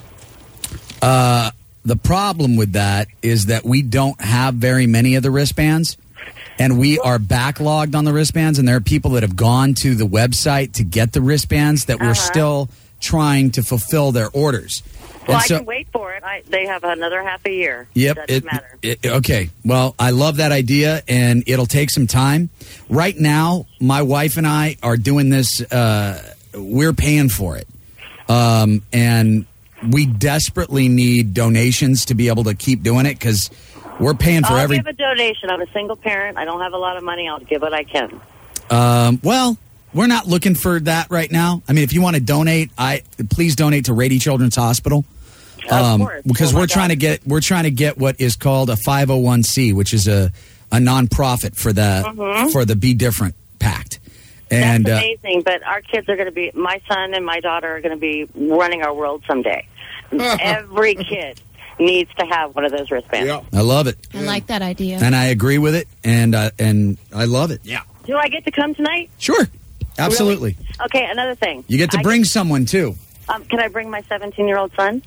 The problem with that is that we don't have very many of the wristbands, and we are backlogged on the wristbands, and there are people that have gone to the website to get the wristbands that we're still trying to fulfill their orders. Well, And I can wait for it. They have another half a year. Yep. Doesn't matter. Okay. Well, I love that idea, and it'll take some time. Right now, my wife and I are doing this. We're paying for it, and we desperately need donations to be able to keep doing it because we're paying for I'll every. give a donation. I'm a single parent. I don't have a lot of money. I'll give what I can. Well, we're not looking for that right now. I mean, if you want to donate, please donate to Rady Children's Hospital. Of course. Because Oh, my we're trying to get what is called a 501c, which is a a nonprofit for the Be Different Pact. And That's amazing, but our kids are going to be, my son and my daughter are going to be running our world someday. Every kid needs to have one of those wristbands. I love it. I like that idea. And I agree with it, and I love it. Yeah. Do I get to come tonight? Sure. Absolutely. Really? Okay, another thing. You get to bring someone, too. Can I bring my 17-year-old son?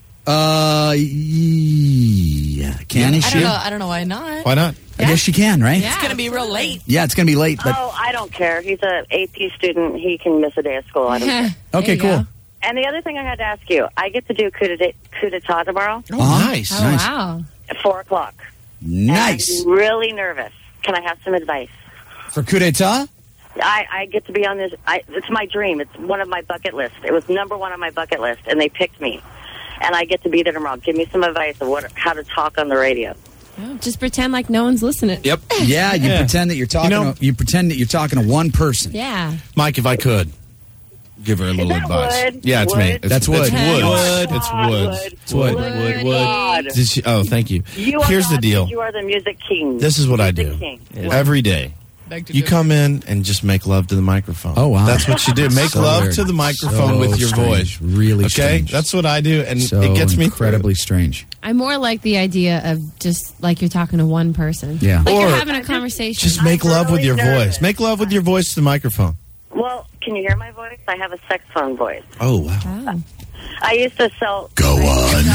Yeah. Can he? I don't know why not. Why not? I guess she can, right? It's going to be real late. Yeah, it's going to be late. But Oh, I don't care. He's an AP student. He can miss a day of school. I don't care. Okay, cool. And the other thing I had to ask you, I get to do coup d'etat tomorrow. Oh, nice. Oh, nice. wow. At 4 o'clock. Nice. I'm really nervous. Can I have some advice? For coup d'etat? I get to be on this. It's my dream. It's one of my bucket lists. It was number one on my bucket list, and they picked me. And I get to be there tomorrow. Give me some advice of how to talk on the radio. Just pretend like no one's listening. Yep. Yeah, you pretend that you're talking. You pretend that you're talking to one person. Yeah. Mike, if I could give her a little advice. wood? Yeah, it's me. Wood? It's wood. That's wood. It's wood. It's wood. God. Did she, oh, thank you. Here's the deal. You are the music king. This is what I do Music king. every day. You come in and just make love to the microphone. Oh, wow. That's what you do. Make So love weird. to the microphone So with your strange. voice. Really okay? strange. That's what I do, and So it gets me incredibly strange. I more like the idea of just like you're talking to one person. Yeah. Like Or you're having a conversation. Just make love with your nervous. voice. Make love with your voice to the microphone. Well, can you hear my voice? I have a sex phone voice. Oh, wow. Oh. I used to sell. Go on.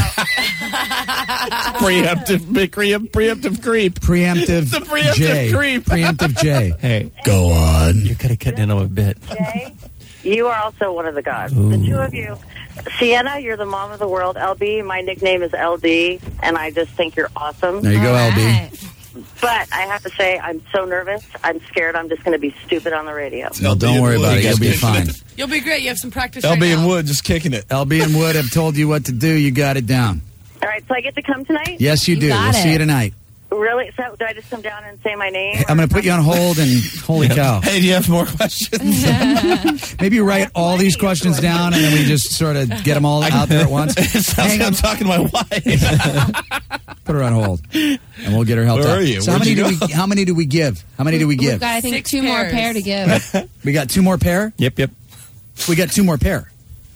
Preemptive creep. Preemptive The preemptive J. creep. Preemptive J. Hey, Go on. you're kind of cutting in on a bit. Jay, you are also one of the gods. The two of you. Sienna, you're the mom of the world. LB, my nickname is LD, and I just think you're awesome. There you go, All LB. right. But I have to say, I'm so nervous. I'm scared I'm just going to be stupid on the radio. No, don't worry about it. You'll be fine. You'll be great. You have some practice LB right and now. Wood just kicking it. LB and Wood have told you what to do. You got it down. All right, so I get to come tonight? Yes, you do. got We'll see it. you tonight. Really? So do I just come down and say my name? I'm going to put you on hold and holy cow. Hey, do you have more questions? Maybe you write all these questions down and then we just sort of get them all out there at once. It sounds like I'm talking to my wife. Put her on hold and we'll get her helped Where out. are you? So how Where'd many you do we how many do we give? How many do we We've give? got, I think, 6 two more pairs. pair to give. We got 2 more pair? Yep. We got 2 more pair.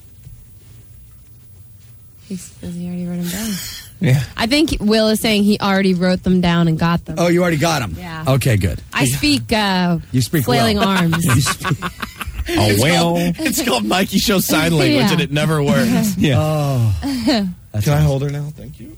He says he already wrote them down. Yeah. I think Will is saying he already wrote them down and got them. Oh, you already got them? Yeah. Okay, good. I speak, You speak flailing well. arms. Oh, well. It's called Mikey Show Sign Language, Yeah. and it never works. Yeah. Oh. Can I hold her now? Thank you.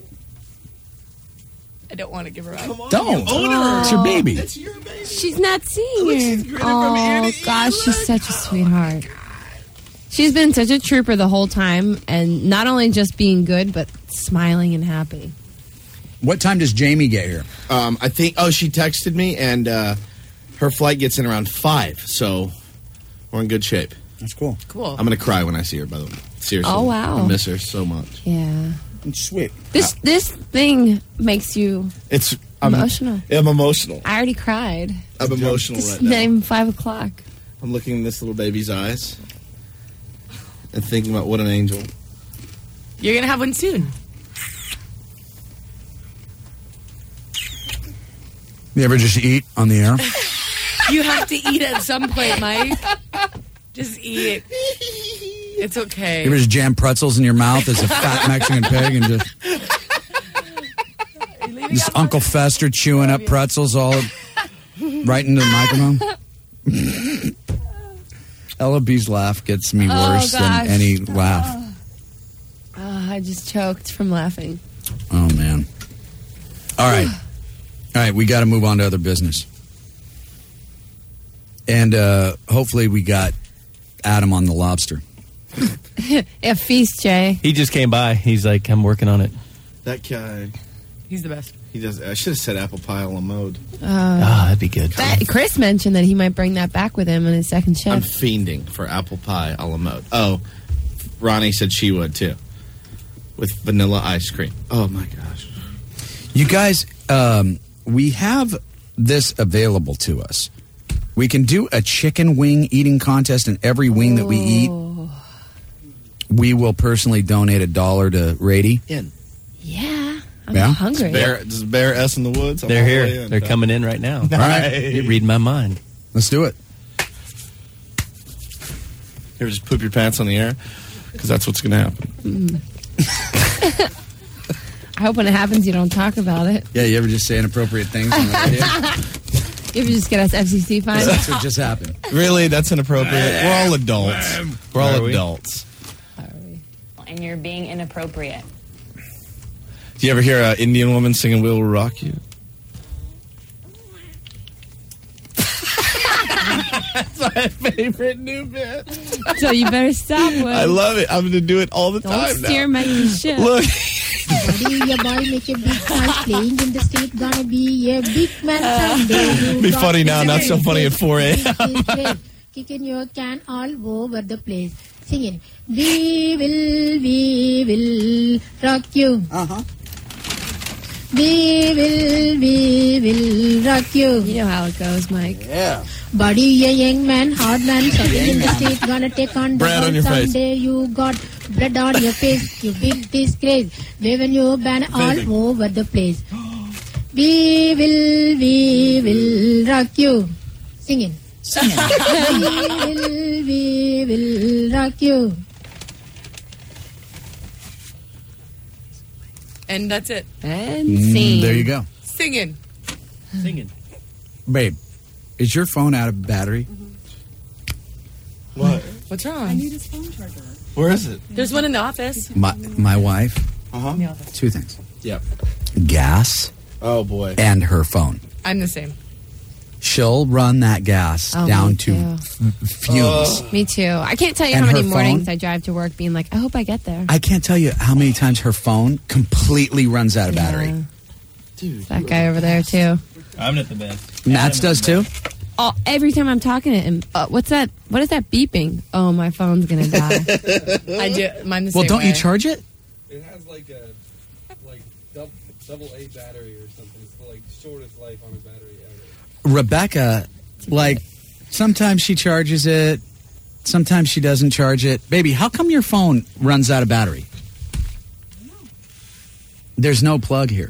I don't want to give her up. Don't. Own her. It's your baby. She's not seeing her. Oh, gosh, she's such a sweetheart. She's been such a trooper the whole time, and not only just being good, but smiling and happy. What time does Jamie get here? I think, she texted me, and her flight gets in around 5, so we're in good shape. That's cool. Cool. I'm going to cry when I see her, by the way. Seriously. Oh, wow. I miss her so much. Yeah. Sweet. This thing makes you It's emotional. I'm emotional. I already cried. I'm emotional It's right not now. even 5 o'clock. I'm looking in this little baby's eyes and thinking about what an angel. You're going to have one soon. You ever just eat on the air? You have to eat at some point, Mike. Just eat. It's okay. You ever just jam pretzels in your mouth as a fat Mexican pig and just Uncle Fester chewing up pretzels all right into the microphone? Ella B's laugh gets me worse than gosh. any laugh. Oh, I just choked from laughing. Oh, man. All right. All right, we got to move on to other business. And hopefully we got Adam on the lobster. Yeah, feast, Jay. He just came by. He's like, I'm working on it. That guy, He's the best. he does. I should have said apple pie a la mode. That'd be good. Chris mentioned that he might bring that back with him on his second I'm shift. fiending for apple pie a la mode. Oh, Ronnie said she would too, with vanilla ice cream. Oh my gosh! You guys, we have this available to us. We can do a chicken wing eating contest, and every wing that we eat, we will personally donate $1 to Rady. In. Yeah. I'm Yeah? hungry. Does Bear S in the woods? I'm They're all the here. way in. They're coming in right now. Nice. All right. You're reading my mind. Let's do it. You ever just poop your pants on the air? Because that's what's going to happen. I hope when it happens, you don't talk about it. Yeah, you ever just say inappropriate things on the radio? You ever just get us FCC fines? That's what just happened. Really? That's inappropriate. We're all adults. We're all adults. And you're being inappropriate. Do you ever hear an Indian woman singing "We'll Rock You"? That's my favorite new bit. So you better stop, Wood. I love it. I'm going to do it all the Don't time steer now. my ship. Look. Buddy, your boy make a big size playing in the street, gonna be a big man someday. Be funny now, not so funny at 4 a.m. Kicking your can all over the place. Singing, we will rock you. We will rock you. You know how it goes, Mike. Yeah. Buddy, a young man, hard man, something in the street, gonna take on the Bread on world your face. someday. You got bread on your face, you big disgrace, waving your banner all over the place. We will rock you. Singing. We will rock you. And that's it. And sing. There you go. Singing. Singing. Babe, is your phone out of battery? What? What's wrong? I need his phone charger. Where is it? There's one in the office. My wife, two things. Yep. Gas Oh, boy. and her phone. I'm the same. She'll run that gas Oh, down me to too. fumes. Me too. I can't tell you And how many her mornings phone? I drive to work being like, I hope I get there. I can't tell you how many times her phone completely runs out of battery. Dude, that guy over there too. I'm not the best. Matt's does too? Oh, every time I'm talking to him, what's that? What is that beeping? Oh, my phone's gonna die. I do. Mine the Well, same don't way. you charge it? It has like a double A battery or something. It's the shortest life on a battery ever. Rebecca, sometimes she charges it, sometimes she doesn't charge it. Baby, how come your phone runs out of battery? There's no plug here.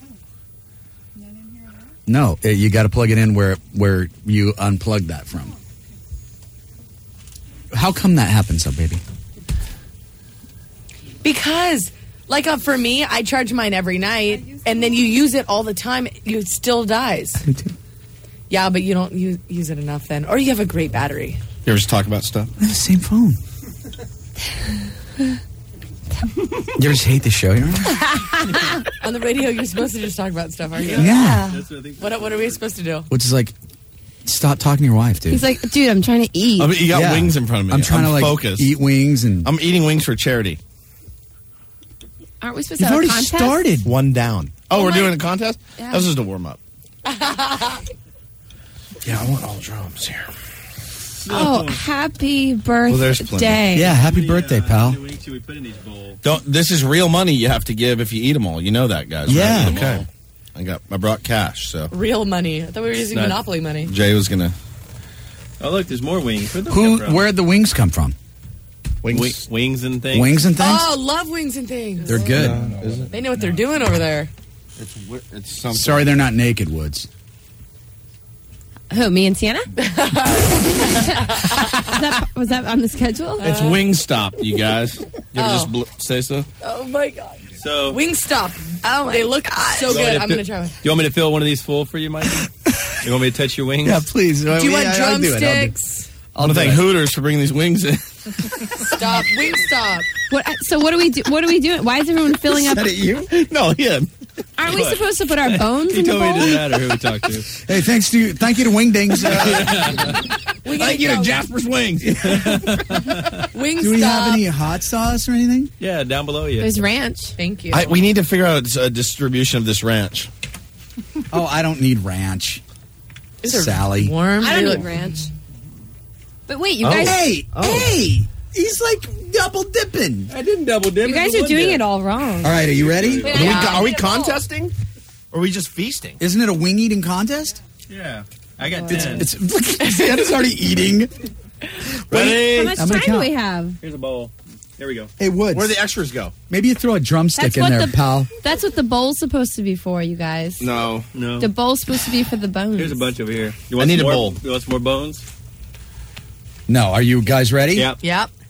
No, you got to plug it in where you unplug that from. How come that happens, though, baby? Because, for me, I charge mine every night, and then you use it all the time. It still dies. Yeah, but you don't use it enough then. Or you have a great battery. You ever just talk about stuff? I have the same phone. You ever just hate the show? You know? On the radio, you're supposed to just talk about stuff, aren't you? Yeah. What are we supposed to do? Which is stop talking to your wife, dude. He's like, dude, I'm trying to eat. I mean, you got wings in front of me. I'm trying to focus. eat wings and I'm eating wings for charity. Aren't we supposed to You've have already a contest? started. One down. Oh, we're my- doing a contest? Yeah. That was just a warm up. Yeah, I want all drums here. Oh, happy birthday. Well, there's plenty. Yeah, happy birthday, pal. This is real money you have to give if you eat them all. You know that, guys. Yeah. Right? Okay. I brought cash, so Real money. I thought we were using not- Monopoly money. Jay was gonna. Oh, look, there's more wings. Where'd those come from? Where'd the wings come from? Wings. Wings and things. Wings and things? Oh, love wings and things. They're good. They know what they're doing over there. It's something. Sorry, they're not naked, Woods. Who, me and Sienna? was that on the schedule? It's Wingstop, you guys. You ever Oh. just say so? Oh, my God. So, Wingstop. Oh, they look so good. I'm going to try one. Do you want me to fill one of these full for you, Mike? You want me to touch your wings? Yeah, please. Do you want drumsticks? I want to thank Hooters for bringing these wings in. Stop. Wingstop. So what do we do? What are we doing? Why is everyone filling up? Is that you? No, him. Aren't we supposed to put our bones He in the told me it bowl? didn't matter who we talked to. Hey, thank you to Wingdings. Thank you to Jasper's Wings. Wingstop. Do we have any hot sauce or anything? Yeah, down below you. There's ranch. Thank you. We need to figure out a distribution of this ranch. Oh, I don't need ranch. These are Sally. warm. I They don't look- need ranch. But wait, you Oh. guys, Hey, he's double dipping. I didn't double dip. you guys are doing it all wrong. All right, are you ready? Yeah. Are we contesting? Or are we just feasting? Isn't it a wing eating contest? Yeah. I got 10. Santa's already eating. Ready? How much I'm gonna time do count. we have? Here's a bowl. There we go. Hey, Woods. Where'd the extras go? Maybe you throw a drumstick in there, pal. That's what the bowl's supposed to be for, you guys. No. The bowl's supposed to be for the bones. Here's a bunch over here. I need a more, bowl. You want some more bones? No. Are you guys ready? Yep. Yep.